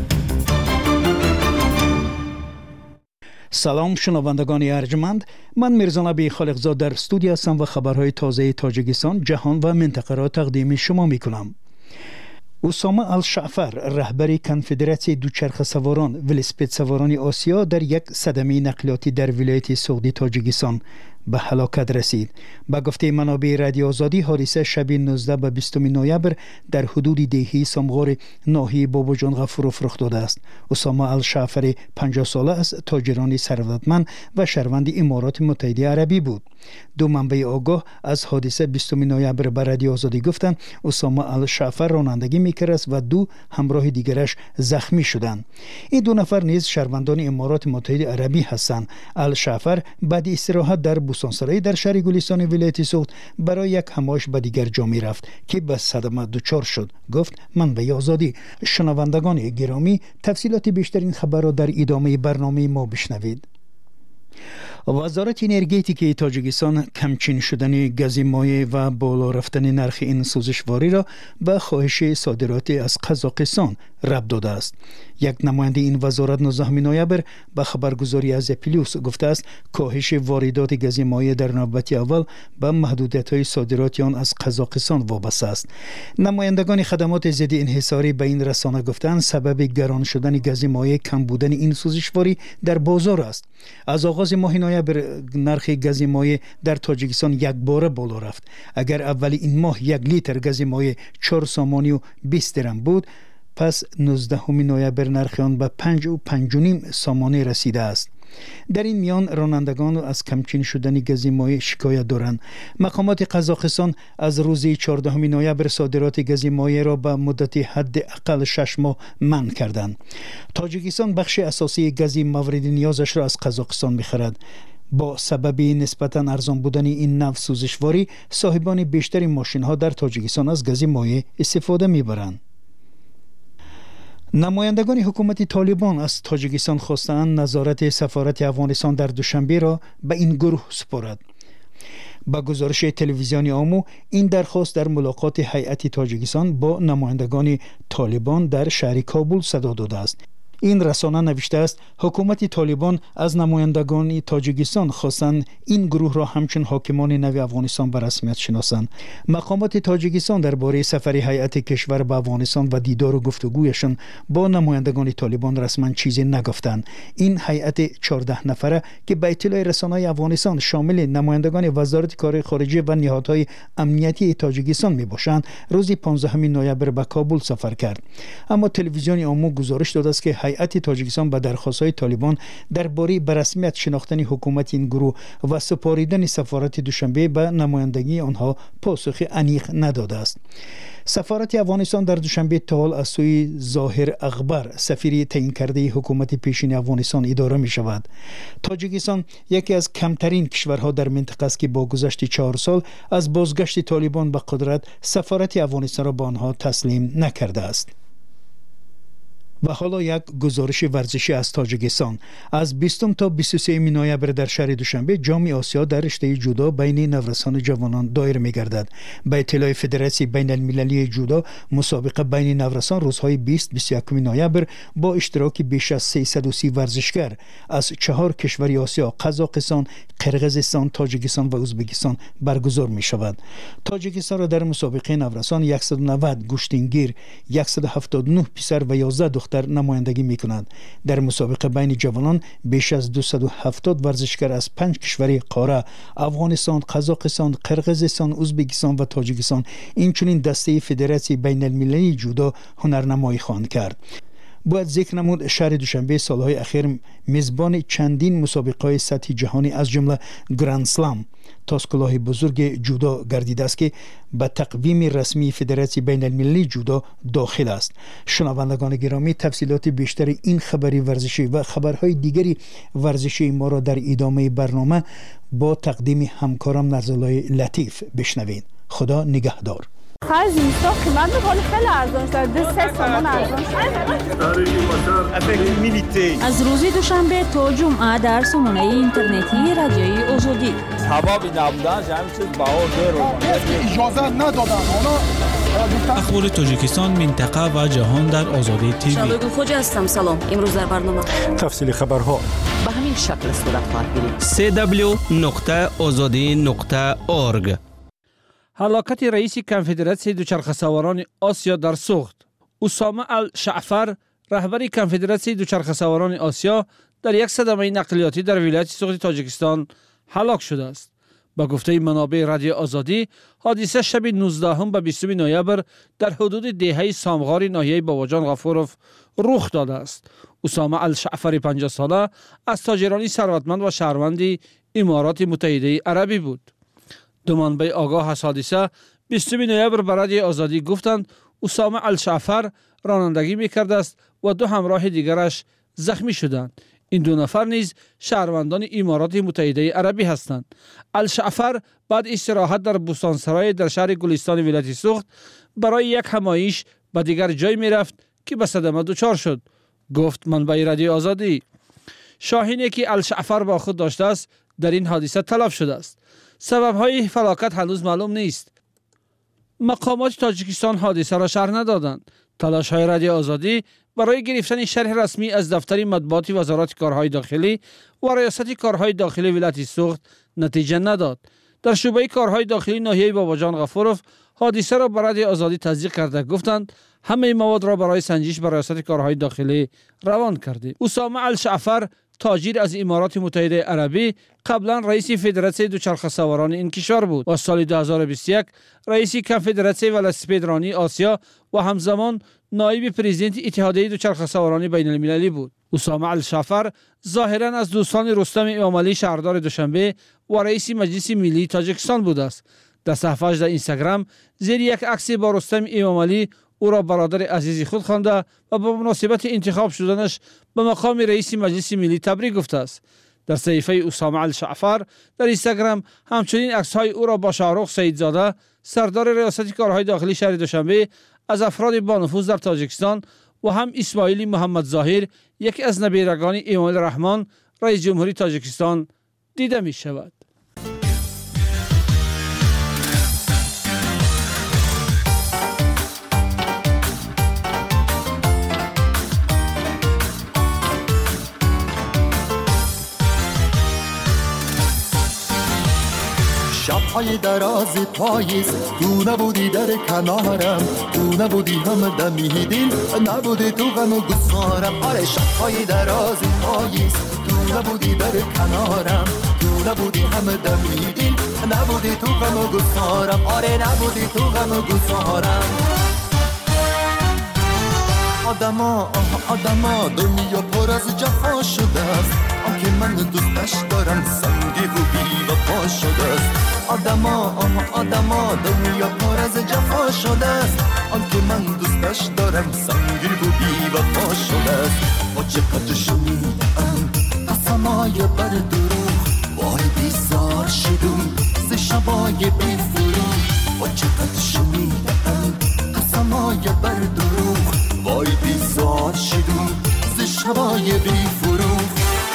سلام شنوندگان ارجمند، من میرزا نبی خالقزاد در استودیو هستم و خبرهای تازه تاجیکستان، جهان و منطقه را تقدیم شما می کنم. اسامه الشعفر، رهبر کنفدراسیون دوچرخه سواران ولسپد سواران آسیا، در یک صدمه نقلیاتی در ولایت سوغدی تاجیکستان به هلاکت رسید. به گفته منابع رادیو آزادی، حادثه شب نوزده به بیستم نوامبر در حدود دهی سامغار ناحیه بابا جان غفوروف رخ داده است. اسامه الشعفر پنجاه ساله از تاجران ثروتمند و شهروند امارات متحده عربی بود. دو منبع آگاه از حادثه بیستم نوامبر به رادیو آزادی گفتند اسامه الشعفر رانندگی میکرد و دو همراه دیگرش زخمی شدند. این دو نفر نیز شهروندان امارات متحده عربی هستند. الشعفر بعد استراحت در بوستانسرای در شهر گلستان ولایت سوغد برای یک همایش به دیگر جا می رفت که به صدمه دچار شد، گفت منبع آزادی. شنوندگان گرامی، تفصیلات بیشتر این خبر را در ادامه برنامه ما بشنوید. وزارت انرژتیک تاجیکستان کمچین شدن گاز مایع و بالا رفتن نرخ این سوزشواری را به خواهش صادرات از قزاقستان ربط داده است. یک نماینده این وزارت نوزدهم نوامبر به خبرگزاری از پلیوس گفته است کاهش واردات گاز مایع در نوبت اول به محدودیت‌های صادرات آن از قزاقستان وابسته است. نمایندگان خدمات ضد انحصاری به این رسانه گفتند سبب گران شدن گاز مایع کم بودن این سوزشواری در بازار است. از آغاز ماه نوامبر نرخ گاز مایع در تاجیکستان یک باره بالا رفت. اگر اول این ماه یک لیتر گاز مایع چهار سامانی و بیست درم بود، پس نوزدهم نوامبر نرخ آن به پنج و پنج و نیم سامانه رسیده است. در این میان رانندگان از کمچین شدن گاز مایع شکایت دارند. مقامات قزاقستان از روز چهاردهم نوامبر صادرات گاز مایع را به مدت حداقل شش ماه منع کردند. تاجیکستان بخش اساسی گاز مورد نیازش را از قزاقستان می‌خرد. با سبب نسبتاً ارزان بودن این نوع سوزشواری، صاحبان بیشتر ماشین‌ها در تاجیکستان از گاز مایع استفاده می‌برند. نمایندگان حکومت طالبان از تاجیکستان خواستند نظارت سفارت افغانستان در دوشنبه را به این گروه سپارد. با گزارش تلویزیونی آمو، این درخواست در ملاقات هیئت تاجیکستان با نمایندگان طالبان در شهر کابل صدا داده است. این رسانه نوشته است حکومت طالبان از نمایندگان تاجیکستان خواستند این گروه را همچون حاکمان نو افغانستان به رسمیت شناسند. مقامات تاجیکستان درباره سفر هیئت کشور به افغانستان و دیدار و گفتگویشان با نمایندگان طالبان رسما چیزی نگفتند. این هیئت چهارده نفره که به اطلاع رسانه‌های افغانستان شامل نمایندگان وزارت کار خارجه و نهادهای امنیتی تاجیکستان میباشند، روز پانزدهم نوامبر به کابل سفر کرد. اما تلویزیون آمو گزارش داده است که هیئت تاجیکستان به درخواست‌های طالبان درباره به رسمیت شناختن حکومت این گروه و سپاریدن سفارت دوشنبه به نمایندگی آنها پاسخ عمیق نداده است. سفارت افغانستان در دوشنبه تا حال از سوی ظاهر اخبر، سفیر تعیین کرده حکومت پیشین افغانستان اداره می شود. تاجیکستان یکی از کمترین کشورها در منطقه است که با گذشت چهار سال از بازگشت طالبان به قدرت سفارت افغانستان را به آنها تسلیم نکرده است. و حالا یک گزارش ورزشی از تاجیکستان. از بیستم تا بیست و سوم نوامبر در شهر دوشنبه جام آسیا در رشته جودو بین نورسان جوانان دایر می‌گردد. به اطلاع فدراسیون بین المللی جودو، مسابقه بین نورسان روزهای بیست تا بیست و یک نوامبر با اشتراک بیش از سیصد و سی ورزشگر از چهار کشور آسیا، قزاقستان، قرقیزستان، تاجیکستان و ازبکستان برگزار می‌شود. تاجیکستان را در مسابقه نورسان صد و نود گوشتینگیر، صد و هفتاد و نه پسر و یازده دختر نمایندگی می‌کند. در مسابقه بین جوانان بیش از دویست و هفتاد ورزشگر از پنج کشور قاره، افغانستان، قزاقستان، قرقیزستان، ازبکستان و تاجیکستان، اینچنین دسته فدراسیون بین المللی جودو هنرنمایی خواهند کرد. باید ذکر نمود شهر دوشنبه سالهای اخیر میزبان چندین مسابقه‌های سطح جهانی از جمله گرند سلام، تاسکلاه بزرگ جودو گردیده است که به تقویم رسمی فدراسیون بین المللی جودو داخل است. شنوندگان گرامی، تفصیلات بیشتر این خبری ورزشی و خبرهای دیگری ورزشی ما را در ادامه برنامه با تقدیم همکارم نرزالای لطیف بشنوید. خدا نگهدار. خرج زمستان قیمت ولی خیلی ارزان شده. دو سه سامان ارزان شده. از روز دوشنبه تا جمعه در سامانه اینترنتی رادیوی آزادی. حبابی نبودن همین چیز بهار دیر اجازه ندادن. اخبار تاجیکستان، منطقه و جهان در آزادی تیوی. شادو خوجا هستم. سلام. امروز در برنامه تفصیل خبرها به همین شکل صورت خواهد گرفت. سه دبلیو نقطه آزادی نقطه اورگ. هلاکت رئیس کنفدراسیون دوچرخه‌سواران آسیا در سوخت. اسامه الشعفر، رهبر کنفدراسیون دوچرخه‌سواران آسیا، در یک صدمه نقلیاتی در ولایت سوخت تاجیکستان هلاک شده است. با گفته منابع رادیو آزادی، حادثه شب نوزدهم به بیستم نوامبر در حدود دهه سامغار ناحیه باباجان غفوروف رخ داده است. اسامه الشعفر پنجاه ساله از تاجران ثروتمند و شهروند امارات متحده عربی بود. دو منبع آگاه از حادثه بیستم نوامبر به رادیو آزادی گفتند اسامه الشعفر رانندگی می‌کرده است و دو همراه دیگرش زخمی شدند. این دو نفر نیز شهروندان امارات متحده عربی هستند. الشعفر بعد استراحت در بوستانسرای در شهر گلستان ولایت سوخت برای یک همایش به دیگر جای می رفت که به صدمه دچار شد، گفت منبع رادیو آزادی. شاهینی که الشعفر با خود داشته است در این حادثه تلف شده است. سبب‌های فلاکت هنوز معلوم نیست. مقامات تاجیکستان حادثه را شرح ندادند. تلاش‌های رادیو آزادی برای گرفتن شرح رسمی از دفتر مطبوعات وزارت کارهای داخلی و ریاست کارهای داخلی ولایت سوخت نتیجه نداد. در شعبه کارهای داخلی ناحیه باباجان غفوروف حادثه را به رادیو آزادی تصدیق کرده گفتند همه مواد را برای سنجش به ریاست کارهای داخلی روان کرده. اسامه الشعفر، تاجر از امارات متحده عربی، قبلا رئیس فدراسیون دوچرخه‌سواران این کشور بود و سال دو هزار و بیست و یک رئیس کنفدراسیون ولسپیدرانی آسیا و همزمان نایب پرزیدنت اتحادیه دوچرخه‌سواران بین المللی بود. اسامه الشعفر ظاهرا از دوستان رستم امامعلی شهردار دوشنبه و رئیس مجلس ملی تاجیکستان بود است. در صفحه‌اش در اینستاگرام زیر یک عکس با رستم امامعلی او را برادر عزیزی خود خوانده و با مناسبت انتخاب شدنش به مقام رئیس مجلس ملی تبریک گفته است. در صحیفه اسامه الشعفر در اینستاگرام همچنین عکس‌های او را با شاهرخ سیدزاده، سردار ریاست کارهای داخلی شهر دوشنبه، از افراد با نفوذ در تاجیکستان و هم اسماعیل محمد ظاهر، یکی از نبیرگان امام الرحمن رئیس جمهوری تاجیکستان دیده می شود. شب‌های دراز پاییز تو نبودی در کنارم، تو نبودی هم دمیدین، نبودی تو غم و گسارم. آره شب‌های دراز پاییز تو نبودی در کنارم، تو نبودی هم دمیدین، نبودی تو غم و گسارم. آره نبودی تو غم و گسارم. آدما آدما دنیا پر از جفا شده است، آنکه من دوستش دارم سنگی و بی وفا شده است. آدما آدما دنیا پر از جفا شده است، آنکه من دوستش دارم سنگی و بی وفا شده است. با چقدر شنیدم قسمای بر دروغ، وای بیزار شدم ز شبای بی فروغ. با چقدر شنیدم قسمای بر دروغ، وای بیزار شدم ز شبای بی فروغ.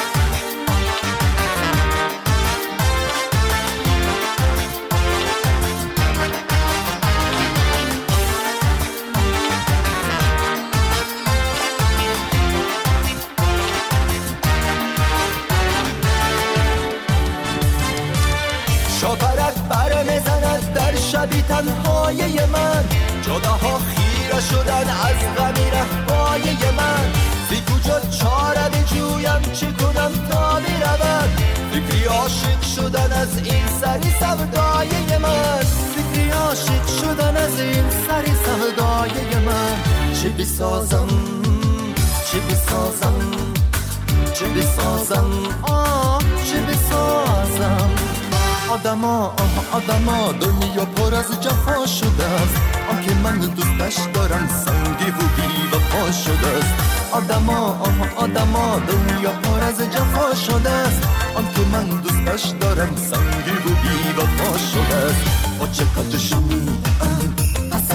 شاپرک بر میزند در شبی تنهای من، جداها خیره شدن از غمی رفای من. زی کجا چاره بجویم چه کنم تا برود، فکری عاشق شدن از این سری سودای من. فکری عاشق شدن از این سری سودای من. چه بسازم چه بسازم چه بسازم آه چه بسازم. آدما آدما دنیا پر از جفا شده است، آنکه من دوستش دارم سنگی و بی وفا شده است. آدما آدما دنیا پر از جفا شده است، آنکه من دوستش دارم سنگی و بی وفا شده است. با چقدر شنیدم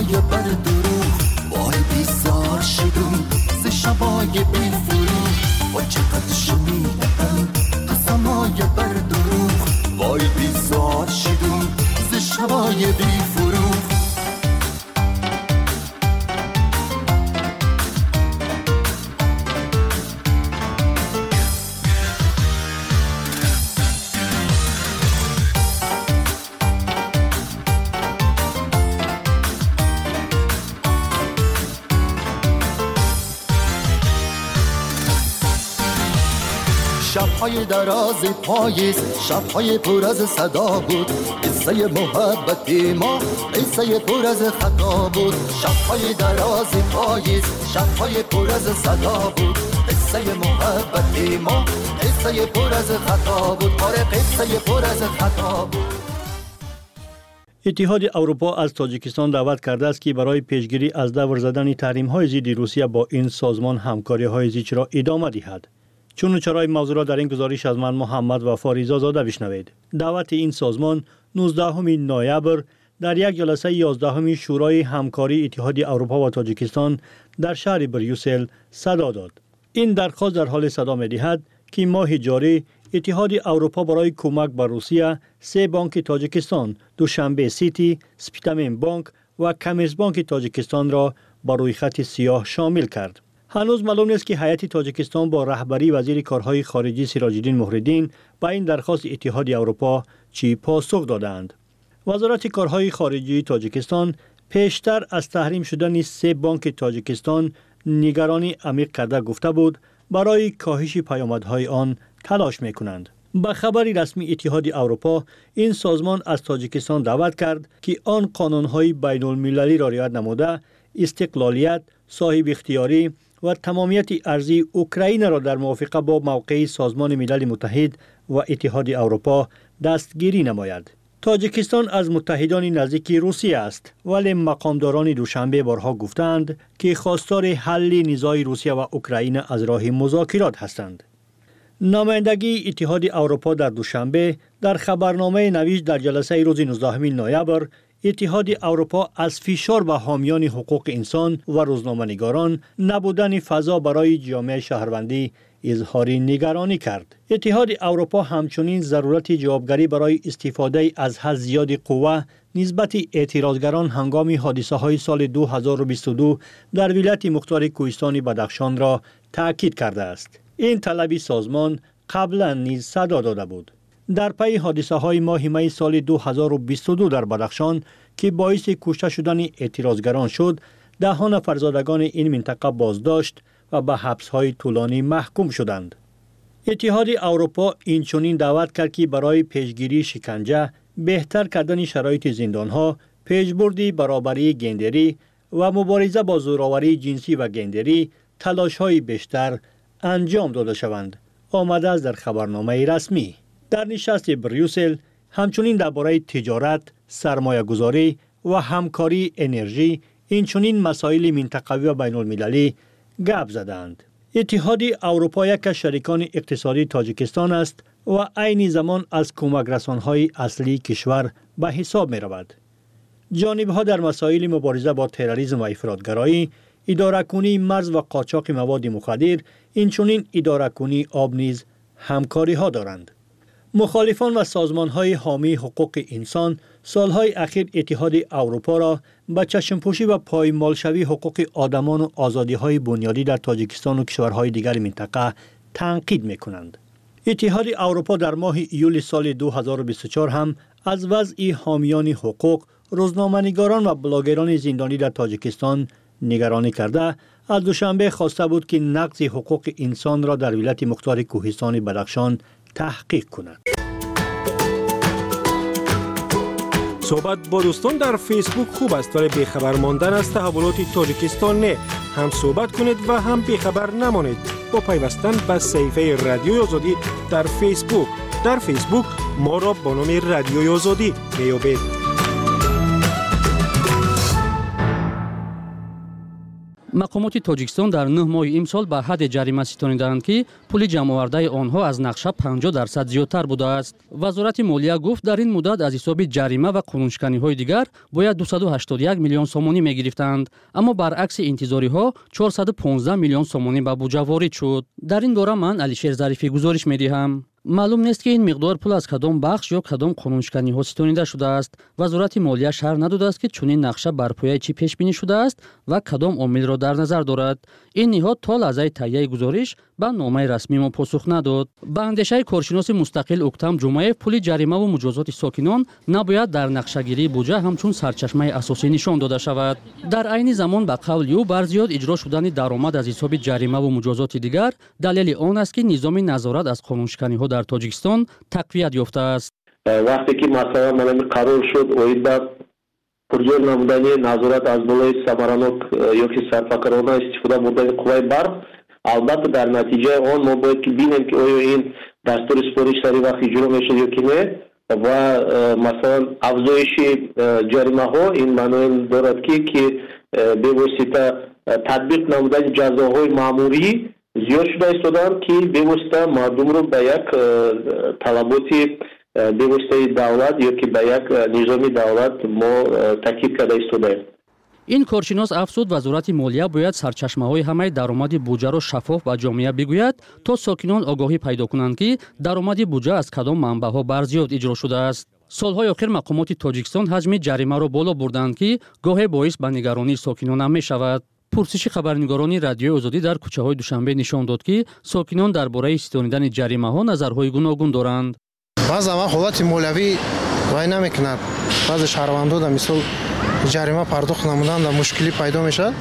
قسمای بر دروغ وای بیزار شدم ز شبای بی فروغ وای چقدر شنیدم قسمای بر دروغ وای بیزار شدم ز شبای بی فروغ شب‌های دراز پاییز شب‌های پر از صدا بود قصه محبت ما قصه پر از خطا بود شب‌های دراز پاییز شب‌های پر از صدا بود قصه محبت ما قصه پر از خطا بود آره قصه پر از خطا بود. اتحاد اروپا از تاجیکستان دعوت کرده است که برای پیشگیری از دور زدن تحریم‌های ضد روسیه با این سازمان همکاری‌های زیچ را ادامه دهد. چون و چرای موضوع را در این گزارش از من محمد و فاریزا زاده بشنوید. دعوت این سازمان نوزدهم نوامبر در یک جلسه یازدهم شورای همکاری اتحاد اروپا و تاجیکستان در شهر بریوسل صدا داد. این درخواست در حال صدا می‌دهد که ماه جاری اتحاد اروپا برای کمک به روسیه سه بانک تاجیکستان، دوشنبه سیتی، سپیتامین بانک و کمیرس بانک تاجیکستان را بر روی خط سیاه شامل کرد. هنوز معلوم نیست که هیئت تاجیکستان با رهبری وزیر کارهای خارجی سراج‌الدین مهرالدین به این درخواست اتحاد اروپا چی پاسخ دادند. وزارت کارهای خارجی تاجیکستان پیشتر از تحریم شدن سه بانک تاجیکستان نگرانی عمیق کرده گفته بود برای کاهش پیامدهای آن تلاش می‌کنند. با خبری رسمی اتحاد اروپا این سازمان از تاجیکستان دعوت کرد که آن قانون‌های بین‌المللی را رعایت نموده استقلالیت، صاحب اختیاری و تمامیت ارضی اوکراین را در موافقه با موقع سازمان ملل متحد و اتحاد اروپا دستگیری نماید. تاجیکستان از متحدان نزدیک روسیه است، ولی مقامداران دوشنبه بارها گفتند که خواستار حل نزاع روسیه و اوکراین از راه مذاکرات هستند. نمایندگی اتحاد اروپا در دوشنبه در خبرنامه نوشت در جلسه روز نوزدهم نوامبر اتحاد اروپا از فشار به حامیان حقوق انسان و روزنامه‌نگاران نبودن فضا برای جامعه شهروندی اظهار نگرانی کرد. اتحاد اروپا همچنین ضرورت جوابگری برای استفاده از حد زیاد قوه نسبت اعتراضگران هنگام حادثه‌های سال دو هزار و بیست و دو در ولایت مختار کوهستان بدخشان را تاکید کرده است. این طلب سازمان قبلا نیز صدا داده بود. در پی حادثه های ماه می سال دو هزار و بیست و دو در بدخشان که باعث کشته شدن اعتراضگران شد، ده ها نفر زادگان این منطقه بازداشت و به حبس های طولانی محکوم شدند. اتحاد اروپا اینچنین دعوت کرد که برای پیشگیری شکنجه، بهتر کردن شرایط زندان ها، پیشبرد برابری گندری و مبارزه با زوراوری جنسی و گندری تلاش های بیشتر انجام داده شوند. آمده است در خبرنامه رسمی. در نشست بریوسل همچنین درباره تجارت، سرمایه گذاری و همکاری انرژی اینچنین مسائل منطقوی و بین المللی گپ زدند. اتحاد اروپا یک از شریکان اقتصادی تاجیکستان است و عین زمان از کمک رسانهای اصلی کشور به حساب می رود. جانبها در مسائل مبارزه با تروریسم و افراطگرایی، اداره کنی مرز و قاچاق مواد مخدر، اینچنین اداره کنی آب نیز همکاری ها دارند. مخالفان و سازمان‌های حامی حقوق انسان سالهای اخیر اتحاد اروپا را به چشم‌پوشی و پایمالشوی حقوق آدمان و آزادی‌های بنیادی در تاجیکستان و کشورهای دیگر منطقه تنقید می‌کنند. اتحاد اروپا در ماه ایول سال دو هزار و بیست و چهار هم از وضع حامیان حقوق، روزنامه‌نگاران و بلاگران زندانی در تاجیکستان نگرانی کرده از دوشنبه خواسته بود که نقض حقوق انسان را در ولایت مختار کوهستان بدخشان تحقیق کند. صحبت با دوستان در فیسبوک خوب است، ولی بیخبر ماندن از تحولات تاجیکستان نه. هم صحبت کنید و هم بیخبر نمانید با پیوستن به صفحه رادیوی آزادی در فیسبوک. در فیسبوک ما را با نام رادیوی آزادی بیابید. مقامات تاجیکستان در نه ماه امسال به حد جریمه ستانیدند که پول جمع آورده آنها از نقشه پنجاه درصد زیادتر بوده است. وزارت مالیه گفت در این مدت از حساب جریمه و قانونشکنی‌های دیگر باید دویست و هشتاد و یک میلیون سومانی می‌گرفتند، اما برعکس انتظاری‌ها چهارصد و پانزده میلیون سومانی به بودجه وارد شد. در این دوره من علیشیر ظریفی گزارش می‌دهم. معلوم نیست که این مقدار پول از کدام بخش یا کدام قانونشکنی‌ها ستانیده شده است. وزارت مالیه شرح نداده است که چنین نقشه بر پایه چی پیش بینی شده است و کدام عامل را در نظر دارد. این نهاد تا لحظه تهیه گزارش به نامه رسمی ما پاسخ نداد. به اندیشه کارشناس مستقل اکتم جمعه، پول جریمه و مجازات ساکنان نباید در نقشه‌گیری بودجه همچون سرچشمه اساسی نشان داده شود. در عین زمان به قول او بر زیاد اجرا شدن درآمد از حساب جریمه و مجازات دیگر دلیل آن است که نظام نظارت از قانونشکنی‌ها در تاجیکستان تقویت یافته است. وقتی که مثلا من قرار شد اویدا پرجور نمودنی نظارت از بالای ثمرانک یا که سرفکرانه استفاده بردن قوای برق، البته در نتیجه آن ما باید که بینیم که آیا این دستور سپارش سری وقت اجرا میشه یا که نه و مثلا افزایش جریمه ها این معنی دارد که که به واسطه تطبیق نمودن جزاهای ماموری زیاد شده ایستادند که به واسطه مردم رو به یک طلباتی به واسطه دولت یا که به یک نظام دولت ما تاکید کرده ایستاده. این کارشناس افزود وزارت مالیه باید سرچشمه‌های همه درآمد بودجه را شفاف و جامعه بگوید تا ساکنان آگاهی پیدا کنند که درآمد بودجه از کدام منبع‌ها برزیاد اجرا شده است. سالهای آخر مقامات تاجیکستان حجم جریمه را بالا بردند که گاهی باعث به نگرانی ساکنان هم می‌شود. پرسش خبرنگاران رادیوی آزادی در کوچه‌های دوشنبه نشان داد که ساکنان درباره ستانیدن جریمه‌ها نظرهای گوناگون دارند. بعضی وقت حالت مولوی وای نمی‌کند. بعضی شهروندان در مثال جریمه پرداخت نمودن در مشکلی پیدا میشه.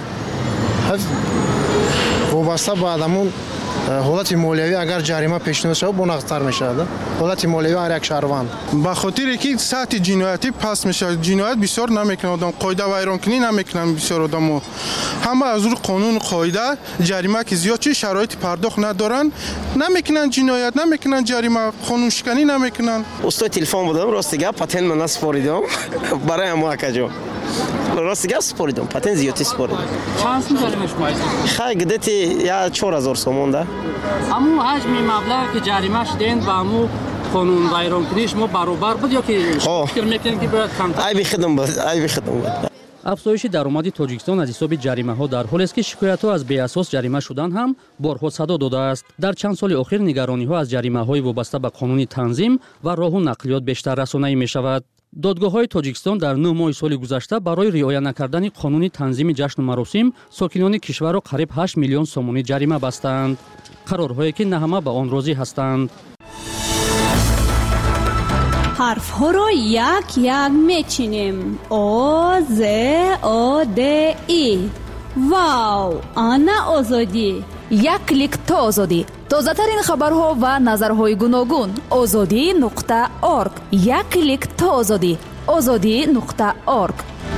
وابسته به آدمون حالت مالیوی اگر جریمه پیشنهاد شود بونقص‌تر میشه. حالت مالیوی هر یک شهروند به خاطر که سطح جنایتی پس میشه، جنایت بسیار نمیکنه آدم، قاعده ویران کنی نمیکنن بسیار آدمو، همه از روی قانون قاعده جریمه که زیاد چی شرایط پرداخت ندارن نمیکنن، جنایت نمیکنن، جریمه قانون شکنی نمیکنن. استاد تلفن بودم راست گپ پاتن من سپاریدم برای ما کجا راست گپ سپاریدم پاتن زیادی سپاریدم. چند سوم جریمه شما؟ خیلی گدتی یا چهار هزار سوم ده. امو حجم مبلغ که جریمه شدین با امو قانون ویران کنیش ما برابر بود یا که فکر میکنین که باید کمتر؟ ای بخدم بود، ای بخدم بود. افزایش درآمد تاجیکستان از حساب جریمه ها در حالی است که شکایت ها از بی اساس جریمه شدن هم بارها صدا داده است. در چند سال اخیر نگرانی ها از جریمه های وابسته به قانون تنظیم و راه و نقلیات بیشتر رسانه‌ای می شود. دادگاه های تاجیکستان در نه ماه سال گذشته برای رعایت نکردن قانون تنظیم جشن و مراسم ساکنان کشور را قریب هشت میلیون سومانی جریمه بستند. قرارهایی که نه همه به آن راضی هستند. حرف ها را یک یک میچینیم. او ز او د ای. واو، آنا آزادی. یک کلیک تا آزادی. تازه ترین خبرها و نظرهای گوناگون. آزادی نقطه ارگ. یک کلیک تا آزادی. آزادی نقطه ارگ.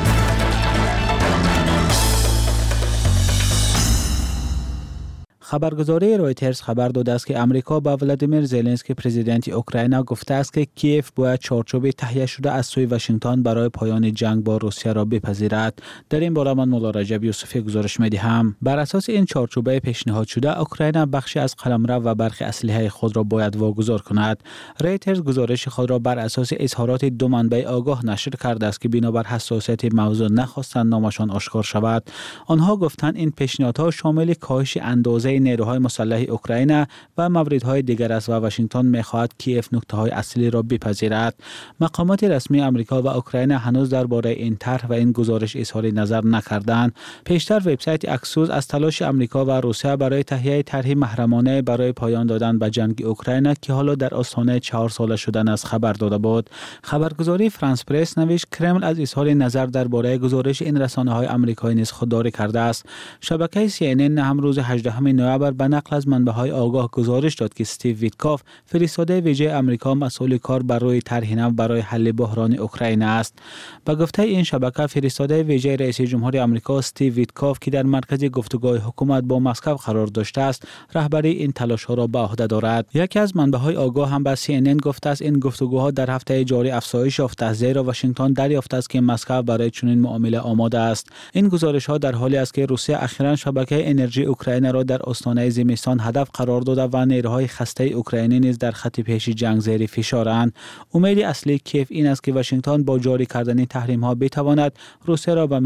خبرگزاری رویترز خبر داده است که امریکا با ولادیمیر زلنسکی پرزیدنت اوکراین گفته است که کیف باید چارچوب تهیه شده از سوی واشنگتن برای پایان جنگ با روسیه را بپذیرد. در این باره من مولا رجب یوسفی گزارش می‌دهم. بر اساس این چارچوبه پیشنهاد شده اوکراین بخشی از قلمرو و برخی اسلحه خود را باید واگذار کند. رویترز گزارش خود را بر اساس اظهارات دو منبع آگاه نشر کرده است که بنابر حساسیت موضوع نخواستند نامشان آشکار شود. آنها گفتند این پیشنهادها شامل کاهش اندازه نیروهای مسلح اوکراین و موردهای دیگر است و واشنگتن می‌خواهد کیف نکته‌های اصلی را بپذیرد. مقامات رسمی آمریکا و اوکراین هنوز درباره این طرح و این گزارش اظهار نظر نکردند. پیشتر وبسایت اکسیوس از تلاش آمریکا و روسیه برای تهیه طرحی محرمانه برای پایان دادن به جنگ اوکراین که حالا در آستانه چهار ساله شدن است خبر داده بود. خبرگزاری فرانس پرس نوشت کرمل از اظهار نظر درباره گزارش این رسانه‌های آمریکایی نیز خودداری کرده است. شبکه سی ان ان هم روز هجدهم نوامبر به نقل از منبع‌های آگاه گزارش داد که استیو ویتکاف فرستاده ویژه آمریکا مسئول کار بر روی طرح نو برای حل بحران اوکراین است. به گفته این شبکه فرستاده ویژه رئیس جمهور آمریکا استیو ویتکاف که در مرکز گفتگوهای حکومت با مسکو قرار داشته است، رهبری این تلاش‌ها را به عهده دارد. یکی از منبع‌های آگاه هم به سی ان ان گفته است این گفتگوها در هفته جاری افزایش یافته است، زیرا واشنگتن دریافته است که مسکو برای چنین معامله آماده است. این گزارش‌ها در حالی است که روسیه اخیراً شبکه انرژی اوکراین را در استانه زمستان هدف قرار داده و نیروهای خسته اوکراینی نیز در خط پیش جنگ زیر فشارند. امید اصلی کیف این است که واشنگتن با جاری کردن تحریم‌ها بتواند روسیه را به